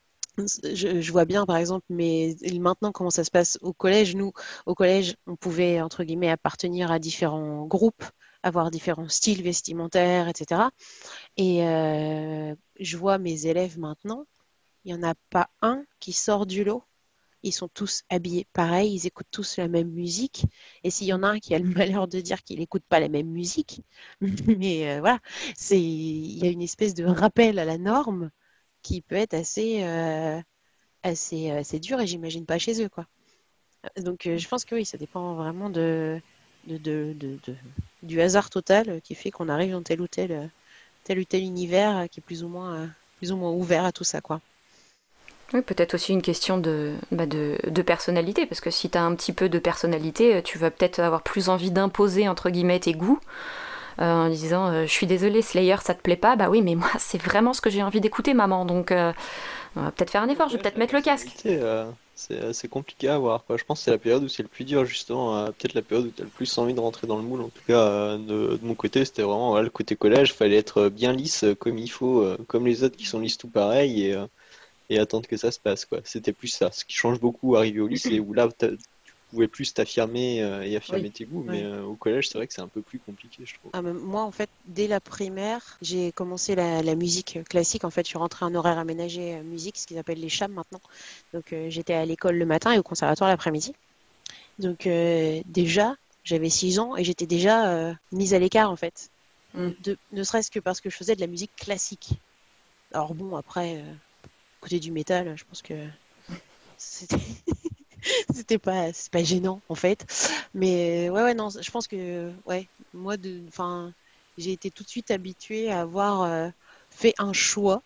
je, je vois bien par exemple mais maintenant comment ça se passe au collège. Nous au collège on pouvait entre guillemets appartenir à différents groupes, avoir différents styles vestimentaires, et cetera. Et euh, je vois mes élèves maintenant, il n'y en a pas un qui sort du lot. Ils sont tous habillés pareil, ils écoutent tous la même musique. Et s'il y en a un qui a le malheur de dire qu'il n'écoute pas la même musique, mais euh, voilà, c'est, il y a une espèce de rappel à la norme qui peut être assez, euh, assez, assez dur et j'imagine pas chez eux, quoi. Donc euh, je pense que oui, ça dépend vraiment de, de, de, de- de- du hasard total euh, qui fait qu'on arrive dans tel ou tel, euh, tel ou tel univers euh, qui est plus ou moins, euh, plus ou moins ouvert à tout ça, quoi. Oui, peut-être aussi une question de, bah de, de personnalité, parce que si tu as un petit peu de personnalité, tu vas peut-être avoir plus envie d'imposer, entre guillemets, tes goûts, euh, en disant euh, je suis désolée, Slayer, ça te plaît pas? Bah oui, mais moi, c'est vraiment ce que j'ai envie d'écouter, maman, donc euh, on va peut-être faire un Au effort, je vais collège, peut-être la mettre le casque. personnalité, euh, c'est euh, c'est compliqué à avoir, quoi. Je pense que c'est la période où c'est le plus dur, justement. euh, peut-être la période où tu as le plus envie de rentrer dans le moule. En tout cas, euh, de, de mon côté, c'était vraiment voilà, le côté collège. Fallait être euh, bien lisse, euh, comme il faut, euh, comme les autres qui sont lisses tout pareil, et, euh, et attendre que ça se passe, quoi. C'était plus ça. Ce qui change beaucoup, arrivé au lycée, où là, t'as- tu pouvais plus t'affirmer euh, et Oui. affirmer tes goûts. Mais Ouais. euh, au collège, c'est vrai que c'est un peu plus compliqué, je trouve. Ah, mais moi, en fait, dès la primaire, j'ai commencé la, la musique classique. En fait, je suis rentrée en horaire aménagé euh, musique, ce qu'ils appellent les CHAM maintenant. Donc, euh, j'étais à l'école le matin et au conservatoire l'après-midi. Donc, euh, déjà, j'avais six ans et j'étais déjà euh, mise à l'écart, en fait. Mm. De, ne serait-ce que parce que je faisais de la musique classique. Alors bon, après, euh, côté du métal, je pense que c'était c'était pas, c'est pas gênant, en fait. Mais ouais, ouais, non, je pense que, ouais, moi, de, enfin, j'ai été tout de suite habituée à avoir euh, fait un choix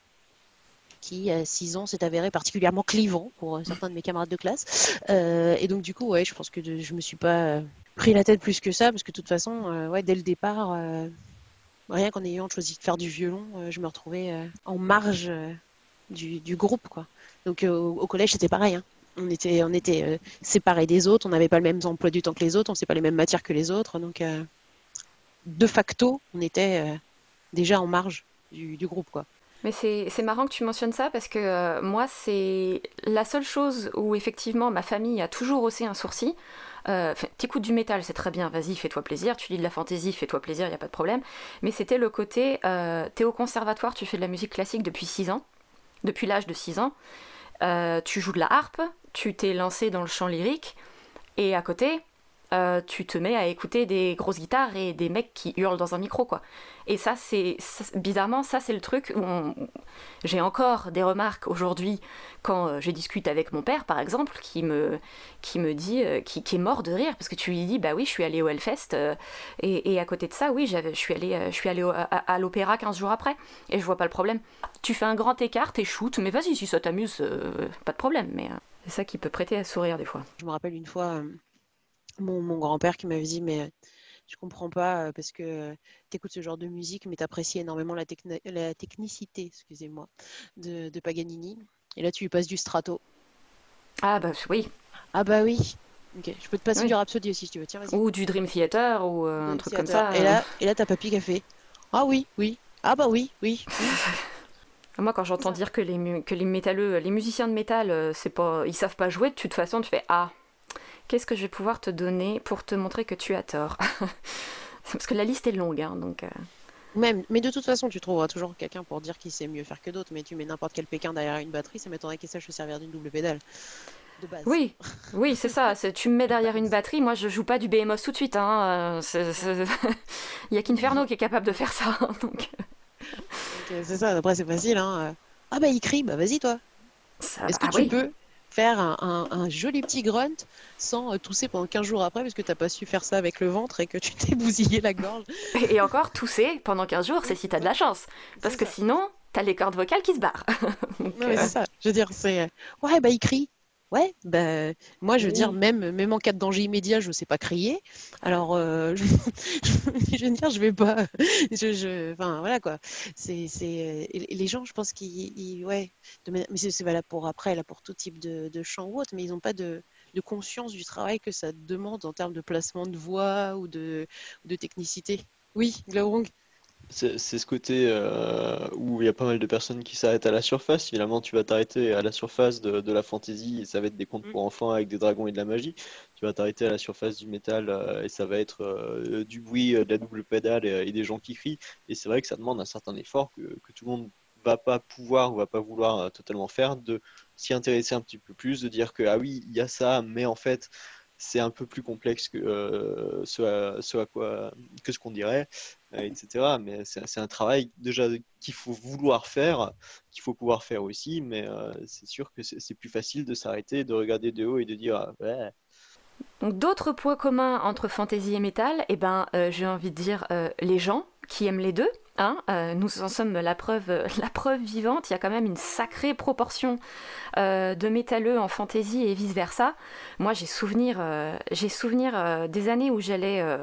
qui, à six ans, s'est avéré particulièrement clivant pour euh, certains de mes camarades de classe. Euh, et donc, du coup, ouais, je pense que de- je me suis pas euh, pris la tête plus que ça, parce que de toute façon, euh, ouais, dès le départ, euh, rien qu'en ayant choisi de faire du violon, euh, je me retrouvais euh, en marge euh, du, du groupe, quoi. Donc, euh, au, au collège, c'était pareil, hein. On était, on était euh, séparés des autres, on n'avait pas le même emploi du temps que les autres, on ne sait pas les mêmes matières que les autres. Donc, euh, de facto, on était euh, déjà en marge du, du groupe, quoi. Mais c'est c'est marrant que tu mentionnes ça parce que euh, moi, c'est la seule chose où effectivement ma famille a toujours haussé un sourcil. Euh, enfin, t'écoutes du métal, c'est très bien, vas-y, fais-toi plaisir. Tu lis de la fantaisie, fais-toi plaisir, il n'y a pas de problème. Mais c'était le côté, euh, t'es au conservatoire, tu fais de la musique classique depuis six ans, depuis l'âge de six ans. Euh, tu joues de la harpe, tu t'es lancé dans le chant lyrique, et à côté, euh, tu te mets à écouter des grosses guitares et des mecs qui hurlent dans un micro, quoi. Et ça, c'est ça- bizarrement, ça c'est le truc où on- j'ai encore des remarques aujourd'hui quand euh, je discute avec mon père, par exemple, qui me qui me dit, euh, qui, qui est mort de rire parce que tu lui dis, bah oui, je suis allée au Hellfest euh, et, et à côté de ça, oui, j'avais, je suis allée, euh, je suis allée au- à, à l'opéra quinze jours après et je vois pas le problème. Tu fais un grand écart, t'es shoot, mais vas-y, si ça t'amuse, euh, pas de problème. Mais euh, c'est ça qui peut prêter à sourire des fois. Je me rappelle une fois, euh, mon, mon grand-père qui m'avait dit, mais euh, je comprends pas, euh, parce que tu écoutes ce genre de musique, mais tu apprécies énormément la, techni- la technicité, excusez-moi, de, de Paganini. Et là, tu lui passes du strato. Ah bah oui, Ah bah oui. Ok, je peux te passer du oui. Rhapsody aussi si tu veux. Tiens, vas-y. Ou du Dream Theater, ou euh, un Dream truc comme Theater. ça. Et euh. là, et là, t'as papy qui a fait. Ah oui, oui. Ah bah oui, oui, oui. Moi, quand C'est j'entends ça. dire que les, mu- que les métalleux, les musiciens de métal, euh, c'est pas, ils savent pas jouer, de toute façon, tu fais ah, qu'est-ce que je vais pouvoir te donner pour te montrer que tu as tort. Parce que la liste est longue, hein, donc. euh. Même, mais de toute façon, tu trouveras toujours quelqu'un pour dire qu'il sait mieux faire que d'autres. Mais tu mets n'importe quel Pékin derrière une batterie, ça m'étonnerait qu'il sache se servir d'une double pédale. De base. Oui, oui, c'est ça. c'est- Tu me mets derrière une batterie, moi, je joue pas du Behemoth tout de suite. Hein, euh, c'est- c'est- Il y a qu'Inferno qui est capable de faire ça. Donc, Donc, euh, c'est ça, après c'est facile, hein. Ah bah il crie, bah vas-y toi. ça, Est-ce que ah tu oui. peux faire un, un- un joli petit grunt sans euh, tousser pendant quinze jours après parce que t'as pas su faire ça avec le ventre et que tu t'es bousillé la gorge? Et et encore, tousser pendant quinze jours, c'est Oui, si c'est t'as de ça. la chance. Parce C'est que ça. sinon, t'as les cordes vocales qui se barrent. Donc, Non mais euh, c'est ça. Je veux dire, c'est euh, ouais bah il crie. Ouais, bah moi je veux dire oui. même même en cas de danger immédiat, je sais pas crier. Alors euh, je, je veux dire je vais pas je, je enfin voilà quoi. C'est c'est euh, et les gens je pense qu'ils ils- ouais de manière- mais c'est c'est valable pour après là pour tout type de, de chant ou autre, mais ils ont pas de de conscience du travail que ça demande en termes de placement de voix ou de ou de technicité. Oui, Glaurung. C'est c'est ce côté euh, où il y a pas mal de personnes qui s'arrêtent à la surface. Finalement, tu vas t'arrêter à la surface de, de la fantasy et ça va être des contes Mm. pour enfants avec des dragons et de la magie. Tu vas t'arrêter à la surface du métal euh, et ça va être euh, du bruit, euh, de la double pédale et, et des gens qui crient. Et c'est vrai que ça demande un certain effort que, que tout le monde va pas pouvoir ou va pas vouloir euh, totalement faire, de s'y intéresser un petit peu plus, de dire que ah oui, il y a ça, mais en fait, c'est un peu plus complexe que euh, ce à, ce à quoi que ce qu'on dirait euh, et cetera. Mais c'est c'est un travail déjà qu'il faut vouloir faire, qu'il faut pouvoir faire aussi, mais euh, c'est sûr que c'est c'est plus facile de s'arrêter, de regarder de haut et de dire ah, ouais, Donc d'autres points communs entre fantasy et métal, eh ben, euh, j'ai envie de dire euh, les gens qui aiment les deux. Hein, euh, nous en sommes la preuve, la preuve vivante. Il y a quand même une sacrée proportion euh, de métalleux en fantasy et vice-versa. Moi, j'ai souvenir, euh, j'ai souvenir euh, des années où j'allais... Euh,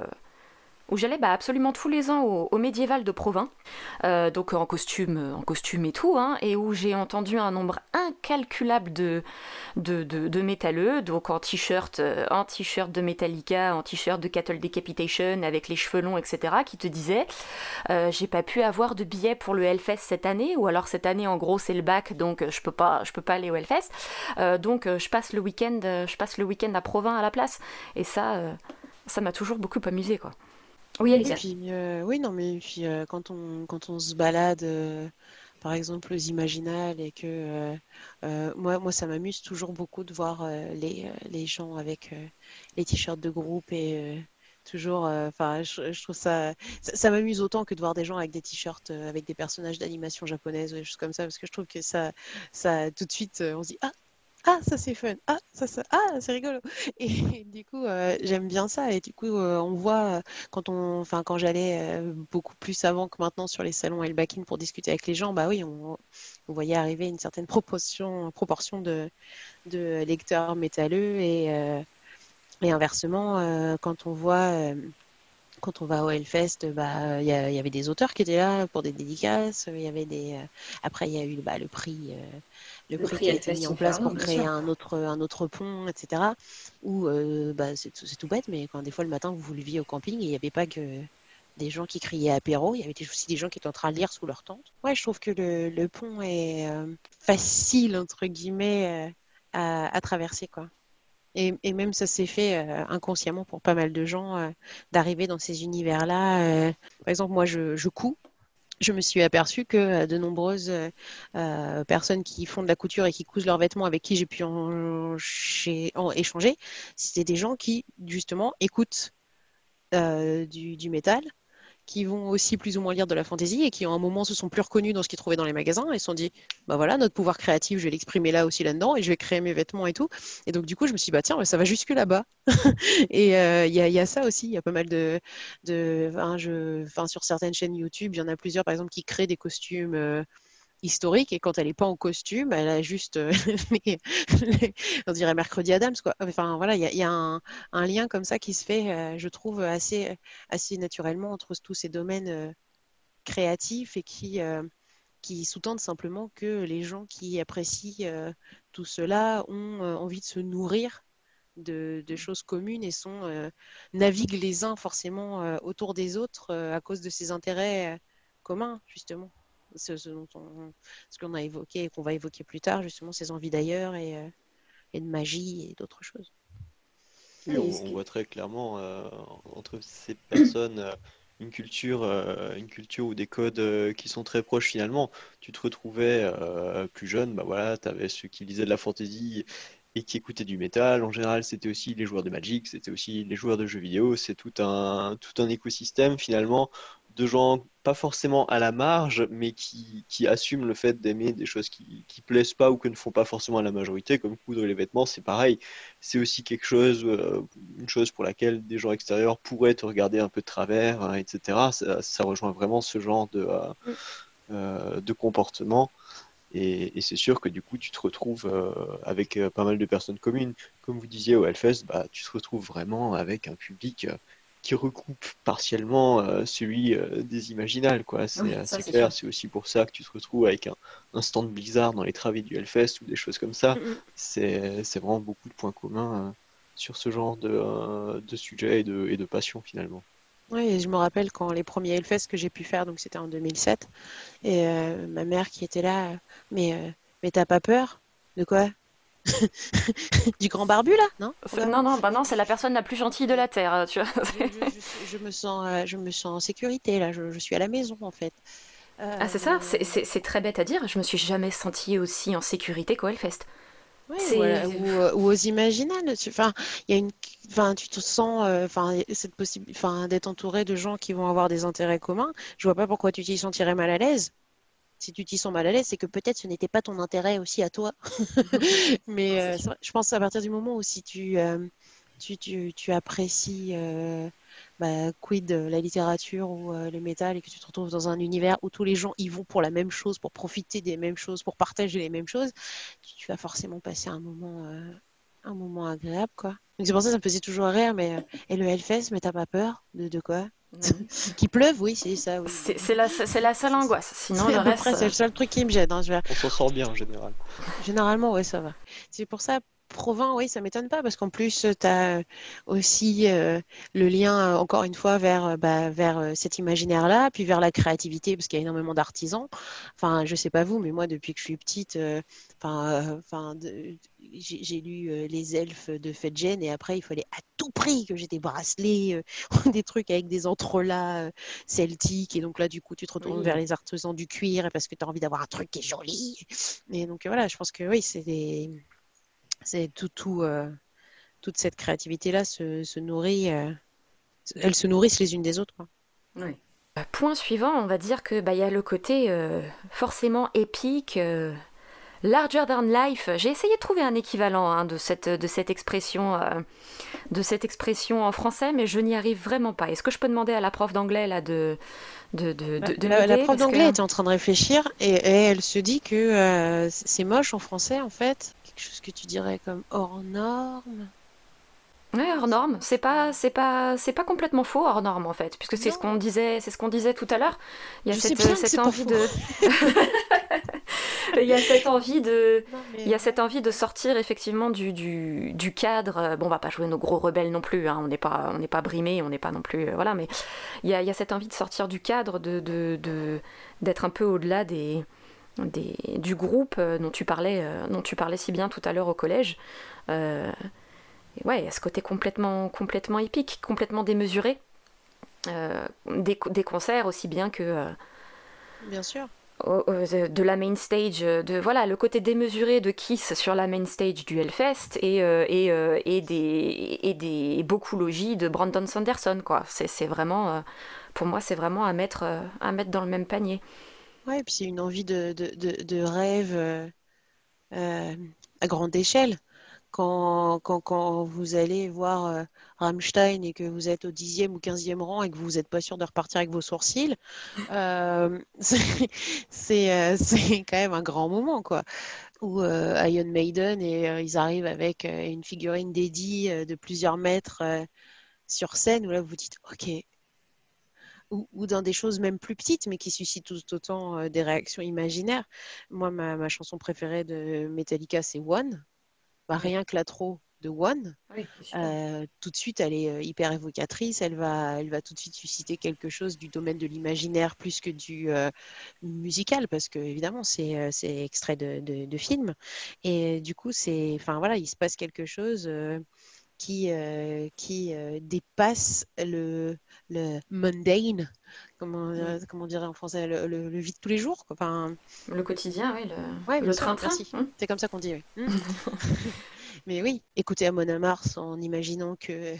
où j'allais bah, absolument tous les ans au, au médiéval de Provins, euh, donc en costume, en costume et tout, hein, et où j'ai entendu un nombre incalculable de, de, de, de métalleux, donc en t-shirt, euh, en t-shirt de Metallica, en t-shirt de Cattle Decapitation, avec les cheveux longs, et cetera, qui te disaient euh, j'ai pas pu avoir de billets pour le Hellfest cette année, ou alors cette année en gros c'est le bac, donc euh, je peux pas, je peux pas aller au Hellfest, euh, donc euh, je passe le week-end, euh, je passe le week-end à Provins à la place, et ça, euh, ça m'a toujours beaucoup amusé, quoi. Oui, Oui, Elisa. puis euh, oui, non, mais puis euh, quand on quand on se balade, euh, par exemple aux Imaginales et que euh, euh, moi moi ça m'amuse toujours beaucoup de voir euh, les euh, les gens avec euh, les t-shirts de groupe et euh, toujours, euh, enfin je, je trouve ça ça, ça m'amuse autant que de voir des gens avec des t-shirts euh, avec des personnages d'animation japonaise ou des choses comme ça parce que je trouve que ça ça tout de suite euh, on se dit ah ah, ça c'est fun. Ah, ça, ça, ah, c'est rigolo. Et, du coup, euh, j'aime bien ça. Et du coup, euh, on voit euh, quand on, enfin, quand j'allais euh, beaucoup plus avant que maintenant sur les salons Elbakin pour discuter avec les gens, bah oui, on, on voyait arriver une certaine proportion, proportion de, de lecteurs métalleux et, euh, et inversement, euh, quand on voit, euh, quand on va au Hellfest, bah, il y, a- il y avait des auteurs qui étaient là pour des dédicaces. Il y avait des, euh, après, il y a eu bah, le prix. euh, le Le prix prix qui a été Hellfest mis en place Inferno, pour bien créer sûr. un autre, un autre pont, et cetera. Ou euh, bah, c'est tout c'est tout bête, mais quand des fois le matin vous vous leviez au camping et il n'y avait pas que des gens qui criaient apéro, il y avait des- aussi des gens qui étaient en train de lire sous leur tente. Ouais, je trouve que le, le pont est euh, facile, entre guillemets, euh, à, à traverser, quoi. Et, et même ça s'est fait euh, inconsciemment pour pas mal de gens euh, d'arriver dans ces univers-là. euh. Par exemple, moi, je, je couds. Je me suis aperçue que euh, de nombreuses euh, euh, personnes qui font de la couture et qui cousent leurs vêtements avec qui j'ai pu en, chez- en échanger, c'était des gens qui, justement, écoutent euh, du, du métal, qui vont aussi plus ou moins lire de la fantaisie et qui, en un moment, se sont plus reconnus dans ce qu'ils trouvaient dans les magasins et se sont dit, bah voilà, notre pouvoir créatif, je vais l'exprimer là aussi là-dedans et je vais créer mes vêtements et tout. Et donc, du coup, je me suis dit, bah tiens, ça va jusque là-bas. Et euh, il y, a, il y a ça aussi, il y a pas mal de, de enfin, je, enfin, sur certaines chaînes YouTube, il y en a plusieurs par exemple qui créent des costumes euh, historiques et quand elle n'est pas en costume, elle a juste, euh, les- les- on dirait mercredi Adams quoi. Enfin voilà, il y a, il y a un, un lien comme ça qui se fait, euh, je trouve assez, assez naturellement entre tous ces domaines euh, créatifs et qui, euh, qui sous-tendent simplement que les gens qui apprécient euh, tout cela ont euh, envie de se nourrir de, de choses communes et sont euh, naviguent les uns forcément euh, autour des autres euh, à cause de ces intérêts euh, communs justement. Ce, ce dont on, ce qu'on a évoqué et qu'on va évoquer plus tard, justement, ces envies d'ailleurs et, euh, et de magie et d'autres choses. Oui, Oui, on, ce on qui- voit très clairement euh, entre ces personnes euh, une culture, euh, une culture ou des codes euh, qui sont très proches finalement. Tu te retrouvais euh, plus jeune, bah voilà, tu avais ceux qui lisaient de la fantasy et qui écoutaient du métal. En général, c'était aussi les joueurs de Magic, c'était aussi les joueurs de jeux vidéo. C'est tout un, tout un écosystème finalement de gens pas forcément à la marge, mais qui, qui assument le fait d'aimer des choses qui, qui plaisent pas ou que ne font pas forcément à la majorité, comme coudre les vêtements, c'est pareil, c'est aussi quelque chose, euh, une chose pour laquelle des gens extérieurs pourraient te regarder un peu de travers, hein, et cetera. Ça, ça rejoint vraiment ce genre de, euh, Mm. euh, de comportement. Et, et c'est sûr que du coup, tu te retrouves euh, avec euh, pas mal de personnes communes. Comme vous disiez au Hellfest, bah, tu te retrouves vraiment avec un public euh, qui recoupe partiellement euh, celui euh, des Imaginales, quoi. C'est Oui, ça assez c'est sûr. clair. C'est aussi pour ça que tu te retrouves avec un, un stand Blizzard dans les travées du Hellfest ou des choses comme ça. Mm, C'est, c'est vraiment beaucoup de points communs euh, sur ce genre de, euh, de sujet et de, et de passion finalement. Oui, et je me rappelle quand les premiers Hellfest que j'ai pu faire, donc c'était en deux mille sept, et euh, ma mère qui était là, euh, mais, euh, mais t'as pas peur? De quoi? Du grand barbu là? Non? Grand C'est- barbu? Non, non, bah Je, non, c'est la personne la plus gentille de je- la Terre, euh, tu vois. je, je, je, suis- je me sens, euh, je me sens en sécurité là, je, je suis à la maison en fait. Ah, c'est ça, c'est Euh, c'est- c'est très bête à dire, je me suis jamais sentie aussi en sécurité qu'au Hellfest. ouais, C'est... voilà, ou, euh, ou aux Imaginales. tu- Enfin, il y a une, enfin, tu te sens, euh, enfin, cette possible, enfin, d'être entouré de gens qui vont avoir des intérêts communs. Je vois pas pourquoi tu t'y sentirais mal à l'aise. Si tu t'y sens mal à l'aise, c'est que peut-être ce n'était pas ton intérêt aussi à toi. Non, Mais c'est euh, c'est sûr. vrai, je pense à partir du moment où si tu, euh, tu, tu, tu apprécies. euh, bah, quid de la littérature ou euh, le métal et que tu te retrouves dans un univers où tous les gens y vont pour la même chose, pour profiter des mêmes choses, pour partager les mêmes choses, tu, tu vas forcément passer un moment, euh, un moment agréable, quoi. Donc c'est pour ça que ça me faisait toujours rire, mais euh, et le Hellfest, mais t'as pas peur de, de quoi? Ouais. Qu'il pleuve, oui, c'est ça, oui. Bon. C'est c'est la, c'est la seule angoisse. Sinon, C'est le à peu reste. près, c'est euh, le seul truc qui me gêne, hein, je vais- On s'en sort bien en général. Généralement, ouais, ça va. C'est pour ça, Provins, oui, ça m'étonne pas, parce qu'en plus, tu as aussi euh, le lien, euh, encore une fois, vers, euh, bah, vers euh, cet imaginaire-là, puis vers la créativité, parce qu'il y a énormément d'artisans. Enfin, je sais pas vous, mais moi, depuis que je suis petite, euh, enfin, euh, enfin, de- j'ai j'ai lu euh, Les Elfes de Fetjen, et après, il fallait à tout prix que j'ai des bracelets, euh, des trucs avec des entrelacs euh, celtiques, et donc là, du coup, tu te retournes vers Oui. les artisans du cuir, parce que tu as envie d'avoir un truc qui est joli. Et donc voilà, je pense que oui, c'est des... c'est tout, tout, euh, toute cette créativité-là se, se nourrit, euh, elles se nourrissent les unes des autres, quoi. Oui. Euh, Point suivant, on va dire que bah, il y a le côté euh, forcément épique, euh, larger than life. J'ai essayé de trouver un équivalent hein, de cette de cette expression euh, de cette expression en français, mais je n'y arrive vraiment pas. Est-ce que je peux demander à la prof d'anglais là de de, de, Bah, de, de La, la m'aider prof parce d'anglais que était en train de réfléchir et, et elle se dit que euh, c'est moche en français, en fait. Quelque chose que tu dirais comme hors norme. ouais, hors C'est norme, c'est moche, pas, mais... c'est pas, c'est pas complètement faux hors norme en fait, puisque c'est ce qu'on Non, disait, c'est ce qu'on disait tout à l'heure. Il y a je sais cette, euh, bien que cette c'est pas envie faux. de, il y a cette envie de, Non, il y mais a cette envie de sortir effectivement du, du, du cadre. Bon, on va pas jouer nos gros rebelles non plus, hein, on n'est pas, on n'est pas brimés, on n'est pas non plus, euh, voilà, mais il y a, il y a cette envie de sortir du cadre, de, de, de- d'être un peu au-delà des, des, du groupe euh, dont tu parlais, euh, dont tu parlais si bien tout à l'heure au collège. Euh, et ouais, il y a ce côté complètement, complètement épique, complètement démesuré. Euh, des, des concerts aussi bien que euh, bien sûr. au- au- de la main stage, euh, de voilà le côté démesuré de Kiss sur la main stage du Hellfest et euh, et, euh, et des et des et beaucoup logis de Brandon Sanderson quoi. C'est c'est vraiment euh, pour moi c'est vraiment à mettre euh, à mettre dans le même panier. Ouais, et puis c'est une envie de, de, de, de rêve euh, euh, à grande échelle. Quand, quand, quand vous allez voir euh, Rammstein et que vous êtes au dixième ou quinzième rang et que vous n'êtes pas sûr de repartir avec vos sourcils, euh, c'est c'est, euh, c'est quand même un grand moment, quoi. Ou euh, Iron Maiden et euh, ils arrivent avec euh, une figurine d'Eddie euh, de plusieurs mètres euh, sur scène où là vous vous dites OK. Ou, ou dans des choses même plus petites mais qui suscitent tout autant euh, des réactions imaginaires. Moi, ma, ma chanson préférée de Metallica, c'est One. Bah, Oui, rien que l'intro de One, oui, c'est super. euh, tout de suite, elle est euh, hyper évocatrice. Elle va, elle va tout de suite susciter quelque chose du domaine de l'imaginaire plus que du euh, musical, parce que évidemment, c'est euh, c'est extrait de, de, de film. Et du coup, c'est, enfin voilà, il se passe quelque chose euh, qui, euh, qui euh, dépasse le, le mundane, comment, Mm. euh, comment on dirait en français, le, le, le vie de tous les jours, quoi. Enfin, Le quotidien, oui, ouais, le, bien le sûr, train-train. merci. Hein. C'est comme ça qu'on dit, oui. Hmm. Mais oui, écoutez Amon Mars en imaginant que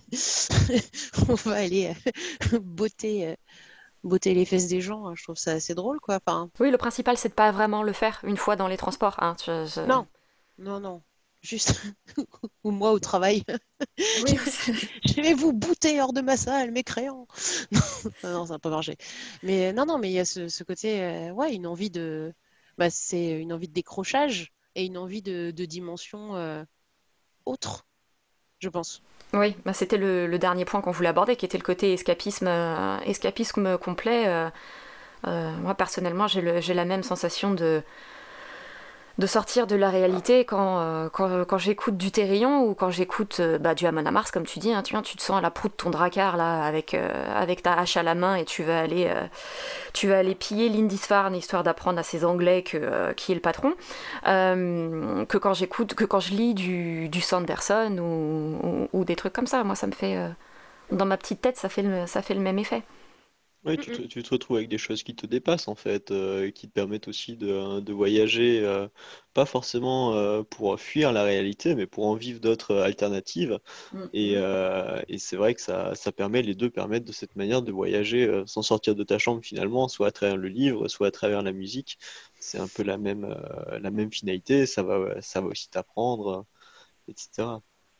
on va aller euh, botter, euh, botter les fesses des gens, hein, je trouve ça assez drôle, quoi. Enfin, Oui, le principal c'est de pas vraiment le faire une fois dans les transports. Hein. Je- je- non, non, non. Juste, ou moi au travail, Oui, je vais vous bouter hors de ma salle, mécréants. Non, non, ça n'a pas marché. Mais non, non, mais il y a ce, ce côté, euh, ouais, une envie de, bah, c'est une envie de décrochage et une envie de, de dimension euh, autre, je pense. oui, bah, c'était le, le dernier point qu'on voulait aborder, qui était le côté escapisme, euh, escapisme complet. euh, euh, moi, personnellement, j'ai le- j'ai la même sensation de, de sortir de la réalité quand, euh, quand, quand j'écoute du Thérillon ou quand j'écoute euh, bah, du Amon Amarth, comme tu dis. Hein, tu, viens, tu te sens à la proue de ton dracard, là, avec, euh, avec ta hache à la main, et tu vas aller, euh, tu vas aller piller Lindisfarne, histoire d'apprendre à ces Anglais que, euh, qui est le patron, euh, que quand j'écoute, que quand je lis du, du Sanderson ou, ou, ou des trucs comme ça. Moi, ça me fait... euh, dans ma petite tête, ça fait le, ça fait le même effet. Oui, Mm, tu mm. te, tu te retrouves avec des choses qui te dépassent en fait, euh, et qui te permettent aussi de, de voyager, euh, pas forcément euh, pour fuir la réalité, mais pour en vivre d'autres euh, alternatives. Et, euh, et c'est vrai que ça, ça permet, les deux permettent de cette manière de voyager euh, sans sortir de ta chambre finalement, soit à travers le livre, soit à travers la musique. C'est un peu la même, euh, la même finalité, ça va, ça va aussi t'apprendre, et cetera.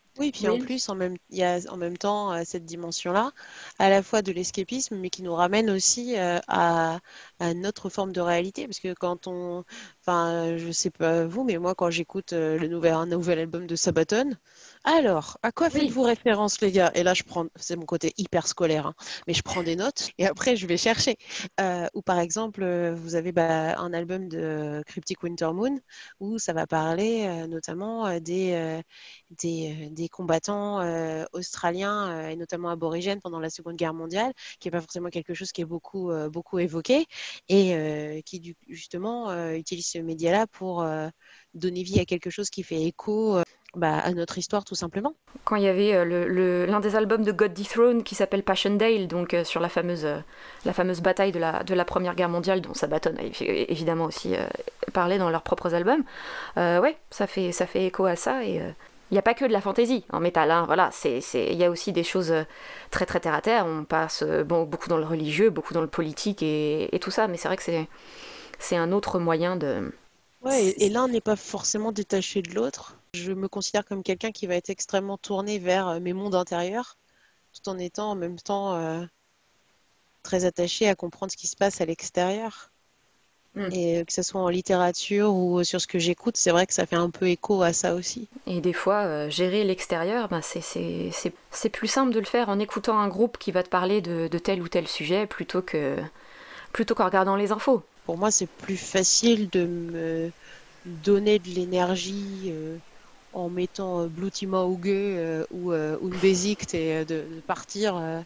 Oui, puis en Oui. plus, en même, il y a en même temps euh, cette dimension-là, à la fois de l'escapisme, mais qui nous ramène aussi euh, à, à notre forme de réalité. Parce que quand on, enfin, je sais pas vous, mais moi, quand j'écoute euh, le nouvel, un nouvel album de Sabaton, alors, à quoi Oui. faites-vous référence, les gars? Et là, je prends, c'est mon côté hyper scolaire, hein, mais je prends des notes et après, je vais chercher. Euh, ou par exemple, euh, vous avez bah, un album de Cryptic Winter Moon où ça va parler euh, notamment euh, des euh, des, euh, des combattants euh, australiens euh, et notamment aborigènes pendant la Seconde Guerre mondiale, qui n'est pas forcément quelque chose qui est beaucoup, euh, beaucoup évoqué et euh, qui du- justement euh, utilise ce média-là pour euh, donner vie à quelque chose qui fait écho euh, bah, à notre histoire tout simplement. Quand il y avait euh, le, le- l'un des albums de God Dethroned qui s'appelle Passchendaele, donc euh, sur la fameuse, euh, la fameuse bataille de la, de la Première Guerre mondiale, dont Sabaton a évi- évidemment aussi euh, parlé dans leurs propres albums, euh, ouais, ça fait, ça fait écho à ça. Et euh, il n'y a pas que de la fantaisie en métal, hein, voilà, c'est, c'est, il y a aussi des choses euh, très très terre à terre. On passe euh, bon, beaucoup dans le religieux, beaucoup dans le politique et, et tout ça, mais c'est vrai que c'est, c'est un autre moyen de. Ouais, et, et l'un n'est pas forcément détaché de l'autre. Je me considère comme quelqu'un qui va être extrêmement tourné vers euh, mes mondes intérieurs, tout en étant en même temps euh, très attaché à comprendre ce qui se passe à l'extérieur. Mm. Et euh, que ce soit en littérature ou sur ce que j'écoute, c'est vrai que ça fait un peu écho à ça aussi. Et des fois, euh, gérer l'extérieur, ben c'est, c'est, c'est, c'est plus simple de le faire en écoutant un groupe qui va te parler de, de tel ou tel sujet plutôt, que, plutôt qu'en regardant les infos. Pour moi, c'est plus facile de me donner de l'énergie euh, en mettant euh, Blue Tima Hauge euh, ou euh, Unbesiegt et euh, de, de partir, euh,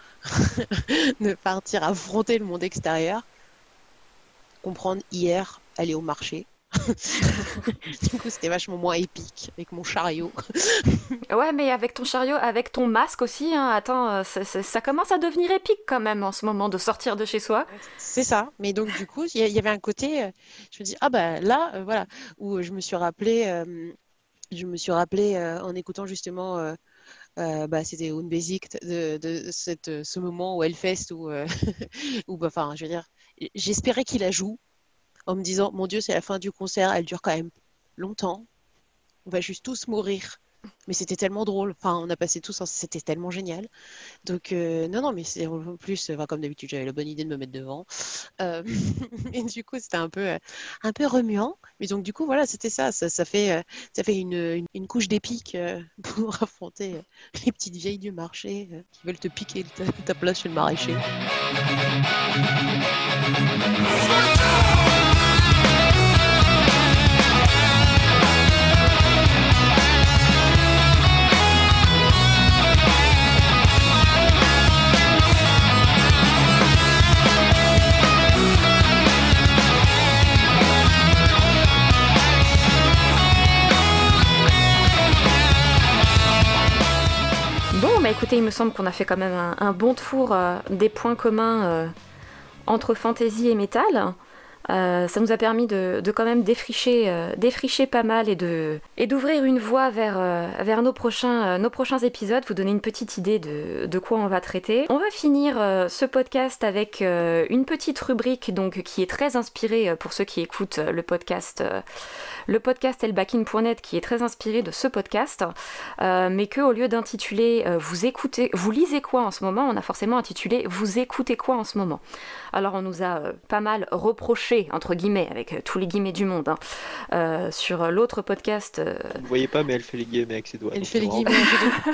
de partir affronter le monde extérieur, comprendre hier, aller au marché. Du coup, c'était vachement moins épique avec mon chariot. Ouais, mais avec ton chariot, avec ton masque aussi, hein, attends, euh, c'est- c'est- ça commence à devenir épique quand même en ce moment de sortir de chez soi. C'est ça. Mais donc, du coup, il y, a- il y avait un côté, euh, je me dis, ah bah là, euh, voilà, où je me suis rappelé, euh, je me suis rappelé euh, en écoutant justement, euh, euh, bah, c'était Unbesiegt, de, de cette, ce moment au Hellfest où, euh, où bah, enfin, je veux dire, j'espérais qu'il la joue en me disant, mon Dieu, c'est la fin du concert, elle dure quand même longtemps, on va juste tous mourir. Mais c'était tellement drôle. Enfin, on a passé tous, c'était tellement génial. Donc, euh, non, non, mais c'est en plus, enfin, comme d'habitude, j'avais la bonne idée de me mettre devant. Euh, et du coup, c'était un peu, euh, un peu remuant. Mais donc, du coup, voilà, c'était ça. Ça, ça fait, euh, ça fait une, une, une couche d'épique euh, pour affronter euh, les petites vieilles du marché euh, qui veulent te piquer ta, ta place chez le maraîcher. Bon, bah écoutez, il me semble qu'on a fait quand même un, un bon tour euh, des points communs euh, entre fantasy et métal. Euh, ça nous a permis de, de quand même défricher, euh, défricher pas mal et, de, et d'ouvrir une voie vers, euh, vers nos, prochains, euh, nos prochains épisodes, vous donner une petite idée de, de quoi on va traiter. On va finir euh, ce podcast avec euh, une petite rubrique donc, qui est très inspirée euh, pour ceux qui écoutent euh, le podcast, euh, le podcast elbakin point net qui est très inspiré de ce podcast, euh, mais que au lieu d'intituler euh, vous écoutez, vous lisez quoi en ce moment, on a forcément intitulé vous écoutez quoi en ce moment. Alors on nous a euh, pas mal reproché, entre guillemets, avec euh, tous les guillemets du monde, hein, euh, sur l'autre podcast. Euh... Vous ne voyez pas, mais elle fait les guillemets avec ses doigts. Elle donc fait c'est les marrant. guillemets.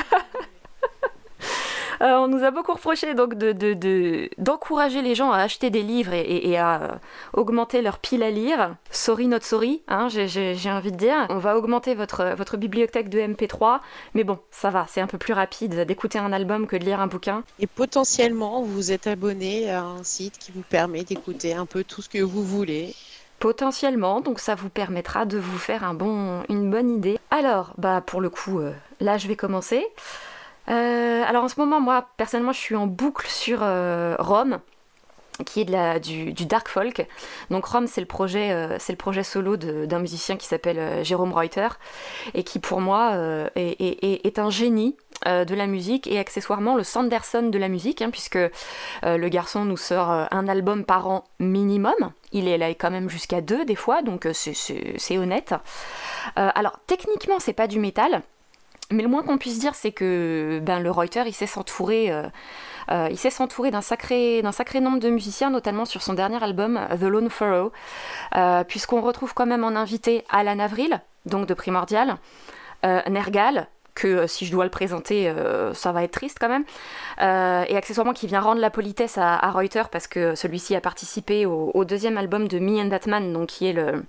Euh, on nous a beaucoup reproché donc de, de, de, d'encourager les gens à acheter des livres et, et, et à euh, augmenter leur pile à lire. Sorry not sorry, hein, j'ai, j'ai, j'ai envie de dire. On va augmenter votre, votre bibliothèque de M P trois, mais bon, ça va, c'est un peu plus rapide d'écouter un album que de lire un bouquin. Et potentiellement, vous êtes abonné à un site qui vous permet d'écouter un peu tout ce que vous voulez. Potentiellement, donc ça vous permettra de vous faire un bon, une bonne idée. Alors, bah pour le coup, euh, là je vais commencer. Euh, alors en ce moment, moi, personnellement, je suis en boucle sur euh, Rome, qui est de la, du, du dark folk. Donc Rome, c'est le projet, euh, c'est le projet solo de, d'un musicien qui s'appelle euh, Jérôme Reuter, et qui pour moi euh, est, est, est un génie euh, de la musique, et accessoirement le Sanderson de la musique, hein, puisque euh, le garçon nous sort euh, un album par an minimum. Il est là quand même jusqu'à deux des fois, donc euh, c'est, c'est, c'est honnête. Euh, alors techniquement, c'est pas du métal. Mais le moins qu'on puisse dire, c'est que ben, le Reuter, il sait s'entourer, euh, euh, il sait s'entourer d'un sacré, d'un sacré nombre de musiciens, notamment sur son dernier album, The Lone Furrow, euh, puisqu'on retrouve quand même en invité Alan Avril, donc de Primordial, euh, Nergal, que euh, si je dois le présenter, euh, ça va être triste quand même, euh, et accessoirement qui vient rendre la politesse à, à Reuter, parce que celui-ci a participé au, au deuxième album de Me and That Man, donc qui est le...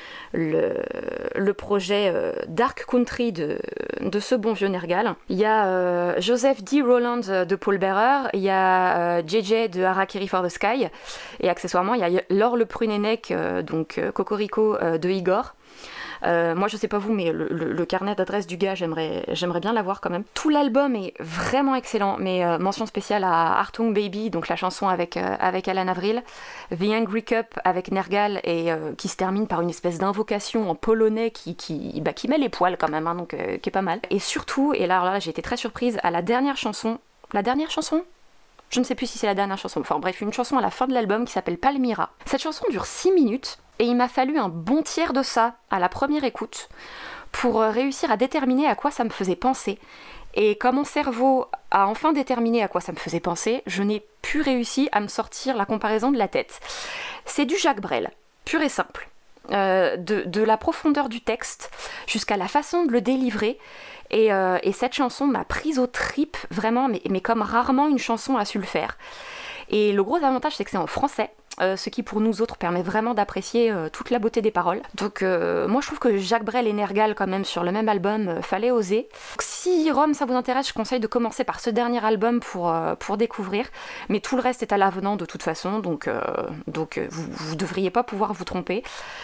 Le, le projet euh, Dark Country de, de ce bon vieux Nergal. Il y a euh, Joseph D. Rowland de Paul Bearer, il y a euh, J J de Harakiri for the Sky, et accessoirement il y a Laure Le Prunenek, euh, donc euh, Cocorico euh, de Igor. Euh, moi je sais pas vous, mais le, le, le carnet d'adresse du gars, j'aimerais, j'aimerais bien l'avoir quand même. Tout l'album est vraiment excellent, mais euh, mention spéciale à Artung Baby, donc la chanson avec, euh, avec Alan Avril, The Angry Cup avec Nergal, et euh, qui se termine par une espèce d'invocation en polonais qui, qui, bah, qui met les poils quand même, hein, donc euh, qui est pas mal. Et surtout, et là, alors là j'ai été très surprise, à la dernière chanson, la dernière chanson je ne sais plus si c'est la dernière chanson, enfin bref, une chanson à la fin de l'album qui s'appelle Palmyra. Cette chanson dure six minutes, et il m'a fallu un bon tiers de ça à la première écoute pour réussir à déterminer à quoi ça me faisait penser. Et quand mon cerveau a enfin déterminé à quoi ça me faisait penser, je n'ai plus réussi à me sortir la comparaison de la tête. C'est du Jacques Brel, pur et simple. Euh, de, de la profondeur du texte jusqu'à la façon de le délivrer. Et, euh, et cette chanson m'a prise aux tripes, vraiment, mais, mais comme rarement une chanson a su le faire. Et le gros avantage, c'est que c'est en français, euh, ce qui pour nous autres permet vraiment d'apprécier euh, toute la beauté des paroles. Donc euh, moi je trouve que Jacques Brel et Nergal quand même sur le même album, euh, fallait oser. Donc, si Rome ça vous intéresse, je conseille de commencer par ce dernier album pour, euh, pour découvrir, mais tout le reste est à l'avenant de toute façon, donc, euh, donc euh, vous ne devriez pas pouvoir vous tromper.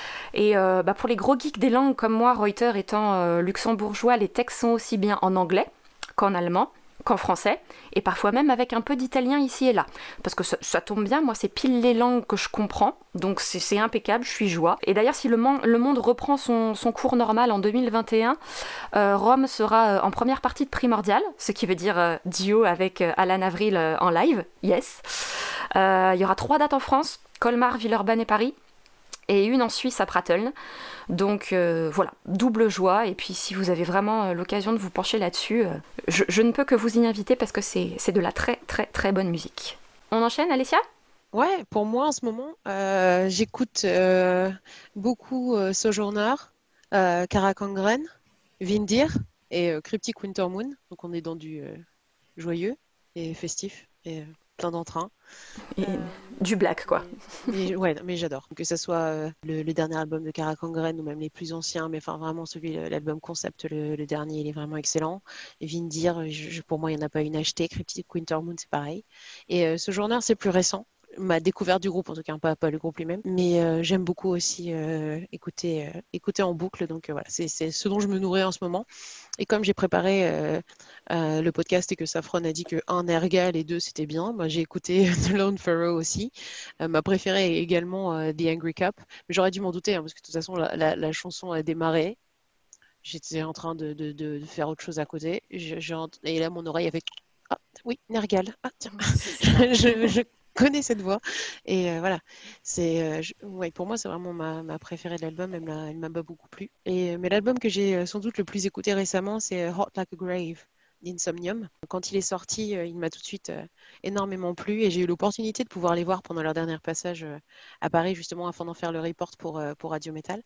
Et euh, bah pour les gros geeks des langues comme moi, Reuter étant euh, luxembourgeois, les textes sont aussi bien en anglais qu'en allemand, qu'en français, et parfois même avec un peu d'italien ici et là. Parce que ça, ça tombe bien, moi c'est pile les langues que je comprends, donc c'est, c'est impeccable, je suis joie. Et d'ailleurs si le, man- le monde reprend son, son cours normal en deux mille vingt et un, euh, Rome sera euh, en première partie de Primordial, ce qui veut dire euh, duo avec euh, Alan Avril euh, en live, yes. Euh, Il y aura trois dates en France, Colmar, Villeurbanne et Paris, et une en Suisse à Pratteln. Donc euh, voilà, double joie. Et puis si vous avez vraiment euh, l'occasion de vous pencher là-dessus, euh, je, je ne peux que vous y inviter parce que c'est, c'est de la très très très bonne musique. On enchaîne, Alessia ? Ouais, pour moi en ce moment, euh, j'écoute euh, beaucoup euh, Sojourner, euh, Karakangren, Vindir et euh, Cryptic Winter Moon. Donc on est dans du euh, joyeux et festif et euh, plein d'entrain. Et Euh, du black, quoi. mais, mais- ouais, mais j'adore. Que ce soit euh, le, le dernier album de Karakangren ou même les plus anciens, mais enfin vraiment celui, l'album concept, le, le dernier, il est vraiment excellent. Et Vindir, je- je- pour moi, il n'y en a pas une achetée. Cryptic Winter Moon, c'est pareil. Et euh, Sojourner, c'est plus récent. Ma découverte du groupe, en tout cas, pas, pas le groupe lui-même. Mais euh, j'aime beaucoup aussi euh, écouter, euh, écouter en boucle. Donc euh, voilà, c'est, c'est ce dont je me nourris en ce moment. Et comme j'ai préparé euh, euh, le podcast et que Safran a dit que un Nergal et deux c'était bien, bah, j'ai écouté The Lone Furrow aussi. Euh, ma préférée est également euh, The Angry Cup. Mais j'aurais dû m'en douter hein, parce que de toute façon la, la- la chanson a démarré. J'étais en train de, de- de- de faire autre chose à côté. Je- j'ai ent- et là mon oreille avait ah oui Nergal. Ah tiens, C'est ça. je, je connais cette voix. Et euh, voilà, c'est euh, je- ouais, pour moi c'est vraiment ma, ma préférée de l'album. Elle m'a elle m'a beaucoup plu. Et euh, mais l'album que j'ai euh, sans doute le plus écouté récemment, c'est euh, Hot Like a Grave d'Insomnium. Quand il est sorti, euh, il m'a tout de suite euh, énormément plu et j'ai eu l'opportunité de pouvoir les voir pendant leur dernier passage euh, à Paris justement afin d'en faire le report pour, euh, pour Radio Metal.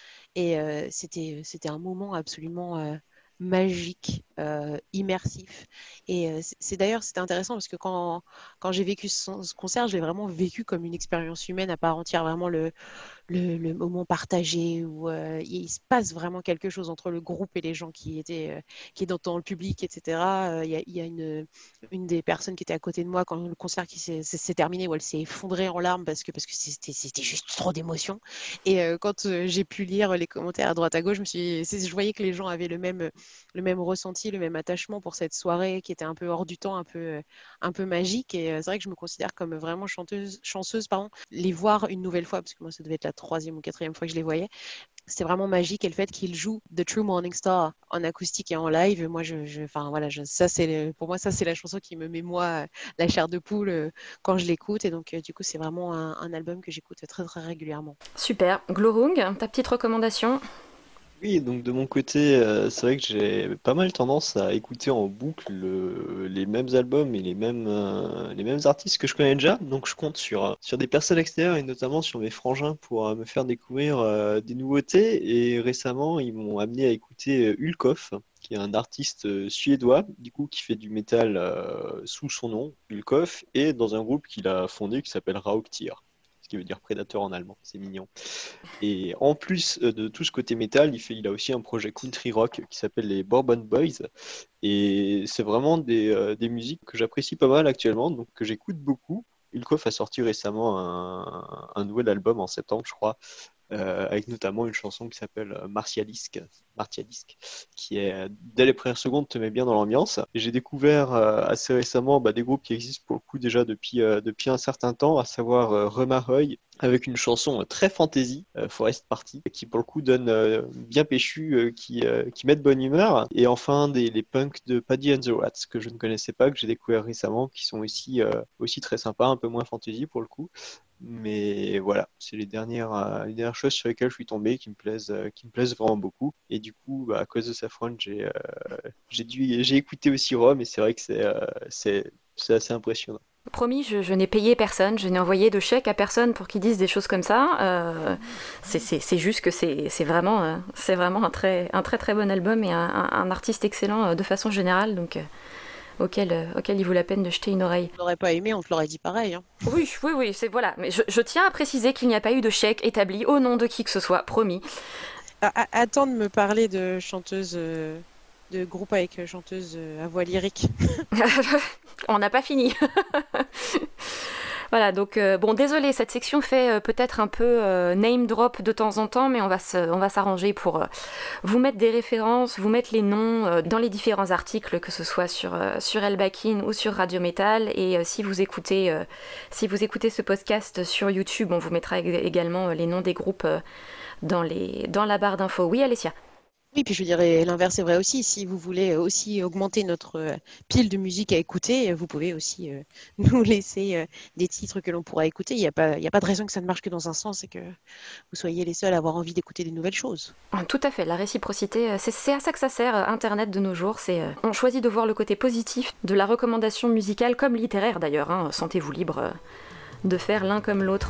Et euh, c'était, c'était un moment absolument euh, magique, euh, immersif. Et euh, c'est c'est d'ailleurs, c'était intéressant parce que quand, quand j'ai vécu ce, ce concert, je l'ai vraiment vécu comme une expérience humaine à part entière, vraiment le, le, le moment partagé où euh, il se passe vraiment quelque chose entre le groupe et les gens qui étaient euh, qui étaient dans le public, et cetera. Euh, Il y a, il y a une, une des personnes qui était à côté de moi quand le concert qui s'est, s'est terminé où elle s'est effondrée en larmes parce que, parce que c'était, c'était juste trop d'émotions. Et euh, quand euh, j'ai pu lire les commentaires à droite à gauche, je me suis, c'est- je voyais que les gens avaient le même, le même ressenti, le même attachement pour cette soirée qui était un peu hors du temps, un peu, euh, un peu magique. Et euh, c'est vrai que je me considère comme vraiment chanteuse, chanceuse, pardon, les voir une nouvelle fois, parce que moi, ça devait être la troisième ou quatrième fois que je les voyais. C'était vraiment magique. Et le fait qu'ils jouent The True Morning Star en acoustique et en live, moi, je, je, enfin, voilà, je, ça, c'est le- pour moi, ça, c'est la chanson qui me met, moi, la chair de poule euh, quand je l'écoute. Et donc, euh, du coup, c'est vraiment un, un album que j'écoute très, très régulièrement. Super. Glorung, ta petite recommandation ? Oui, donc de mon côté, euh, c'est vrai que j'ai pas mal tendance à écouter en boucle le- les mêmes albums et les mêmes, euh, les mêmes artistes que je connais déjà. Donc je compte sur, euh, sur des personnes extérieures et notamment sur mes frangins pour euh, me faire découvrir euh, des nouveautés. Et récemment, ils m'ont amené à écouter euh, Hulkoff, qui est un artiste euh, suédois, du coup, qui fait du métal euh, sous son nom, Hulkoff, et dans un groupe qu'il a fondé qui s'appelle Rauktir, ce qui veut dire prédateur en allemand. C'est mignon. Et en plus euh, de tout ce côté métal, il fait, il a aussi un projet country rock qui s'appelle les Bourbon Boys. Et c'est vraiment des, euh, des musiques que j'apprécie pas mal actuellement, donc que j'écoute beaucoup. Ilkoff a sorti récemment un, un nouvel album en septembre, je crois, euh, avec notamment une chanson qui s'appelle euh, Martialisque, Martialisque, qui est, euh, dès les premières secondes, te met bien dans l'ambiance. Et j'ai découvert euh, assez récemment bah, des groupes qui existent pour le coup déjà depuis, euh, depuis un certain temps, à savoir euh, Remahoy, avec une chanson euh, très fantasy, euh, Forest Party, qui pour le coup donne euh, bien péchu, euh, qui, euh, qui met de bonne humeur. Et enfin, des, les punks de Paddy and the Rats, que je ne connaissais pas, que j'ai découvert récemment, qui sont aussi, euh, aussi très sympas, un peu moins fantasy pour le coup. Mais voilà, c'est les dernières, euh, les dernières choses sur lesquelles je suis tombé qui me plaisent, euh, qui me plaisent vraiment beaucoup. Et du coup, bah, à cause de Saffron, j'ai euh, j'ai dû, j'ai écouté aussi Rome et c'est vrai que c'est euh, c'est, c'est assez impressionnant. Promis, je, je n'ai payé personne, je n'ai envoyé de chèque à personne pour qu'ils disent des choses comme ça. Euh, c'est, c'est, c'est juste que c'est, c'est vraiment, euh, c'est vraiment un, très, un très très bon album et un, un, un artiste excellent euh, de façon générale, donc euh, auquel, euh, auquel il vaut la peine de jeter une oreille. On l'aurait pas aimé, on te l'aurait dit pareil. Hein. Oui, oui, oui, c'est voilà. Mais je, je tiens à préciser qu'il n'y a pas eu de chèque établi au nom de qui que ce soit, promis. Ah, ah, attends de me parler de chanteuse, euh, de groupe avec euh, chanteuse euh, à voix lyrique. On n'a pas fini. Voilà, donc euh, bon, désolé, cette section fait euh, peut-être un peu euh, name drop de temps en temps, mais on va, se, on va s'arranger pour euh, vous mettre des références, vous mettre les noms euh, dans les différents articles, que ce soit sur, euh, sur El Bakin ou sur Radio Metal. Et euh, si, vous écoutez, euh, si vous écoutez ce podcast sur YouTube, on vous mettra également les noms des groupes euh, dans, les, dans la barre d'infos. Oui, Alessia? Oui, puis je dirais l'inverse est vrai aussi. Si vous voulez aussi augmenter notre euh, pile de musique à écouter, vous pouvez aussi euh, nous laisser euh, des titres que l'on pourra écouter. Il n'y a pas, il y a pas de raison que ça ne marche que dans un sens et que vous soyez les seuls à avoir envie d'écouter des nouvelles choses. Tout à fait, la réciprocité, c'est, c'est à ça que ça sert, Internet de nos jours. C'est, euh, on choisit de voir le côté positif de la recommandation musicale, comme littéraire d'ailleurs. Hein, sentez-vous libre euh, de faire l'un comme l'autre.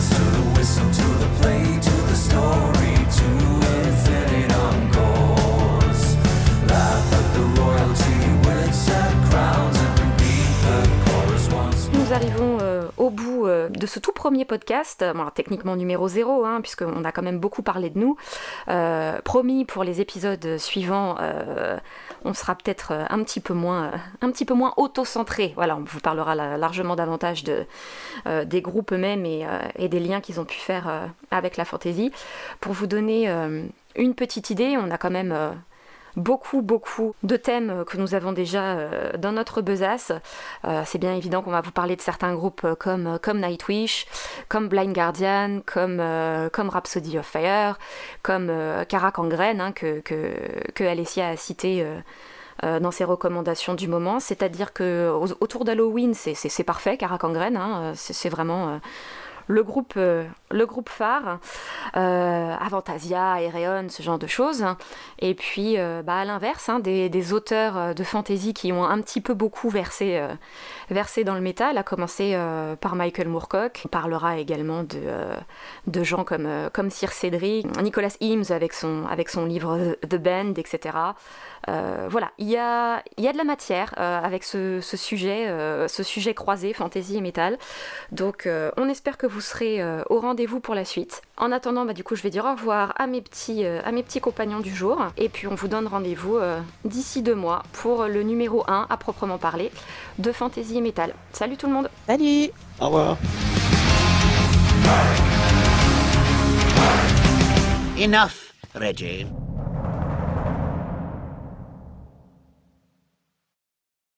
Nous arrivons euh, au bout euh, de ce tout premier podcast, bon, alors, techniquement numéro zéro, hein, puisqu'on a quand même beaucoup parlé de nous. Euh, promis, pour les épisodes suivants, euh, on sera peut-être un petit peu moins, un petit peu moins auto-centré. Voilà, on vous parlera la, largement davantage de, euh, des groupes eux-mêmes et, euh, et des liens qu'ils ont pu faire euh, avec la fantasy. Pour vous donner euh, une petite idée, on a quand même... Euh, beaucoup, beaucoup de thèmes que nous avons déjà euh, dans notre besace. Euh, c'est bien évident qu'on va vous parler de certains groupes comme, comme Nightwish, comme Blind Guardian, comme, euh, comme Rhapsody of Fire, comme euh, Kara Kangren, hein, que, que, que Alessia a cité euh, euh, dans ses recommandations du moment. C'est-à-dire que autour d'Halloween, c'est, c'est, c'est parfait, Kara Kangren, hein, c'est, c'est vraiment... Euh, le groupe, euh, le groupe phare, euh, Avantasia, Ereon, ce genre de choses. Et puis, euh, bah, à l'inverse, hein, des, des auteurs de fantasy qui ont un petit peu beaucoup versé, euh, versé dans le métal, à commencer euh, par Michael Moorcock. On parlera également de, euh, de gens comme, euh, comme Sir Cédric, Nicholas Eames avec son, avec son livre The Band, et cetera. Euh, voilà, il y a, y a de la matière euh, avec ce, ce, sujet, euh, ce sujet croisé, fantasy et métal. Donc, euh, on espère que vous serez euh, au rendez-vous pour la suite. En attendant, bah, du coup, je vais dire au revoir à mes petits, euh, à mes petits compagnons du jour. Et puis, on vous donne rendez-vous euh, d'ici deux mois pour le numéro un, à proprement parler, de fantasy et métal. Salut tout le monde! Salut! Au revoir! Enough, Reggie.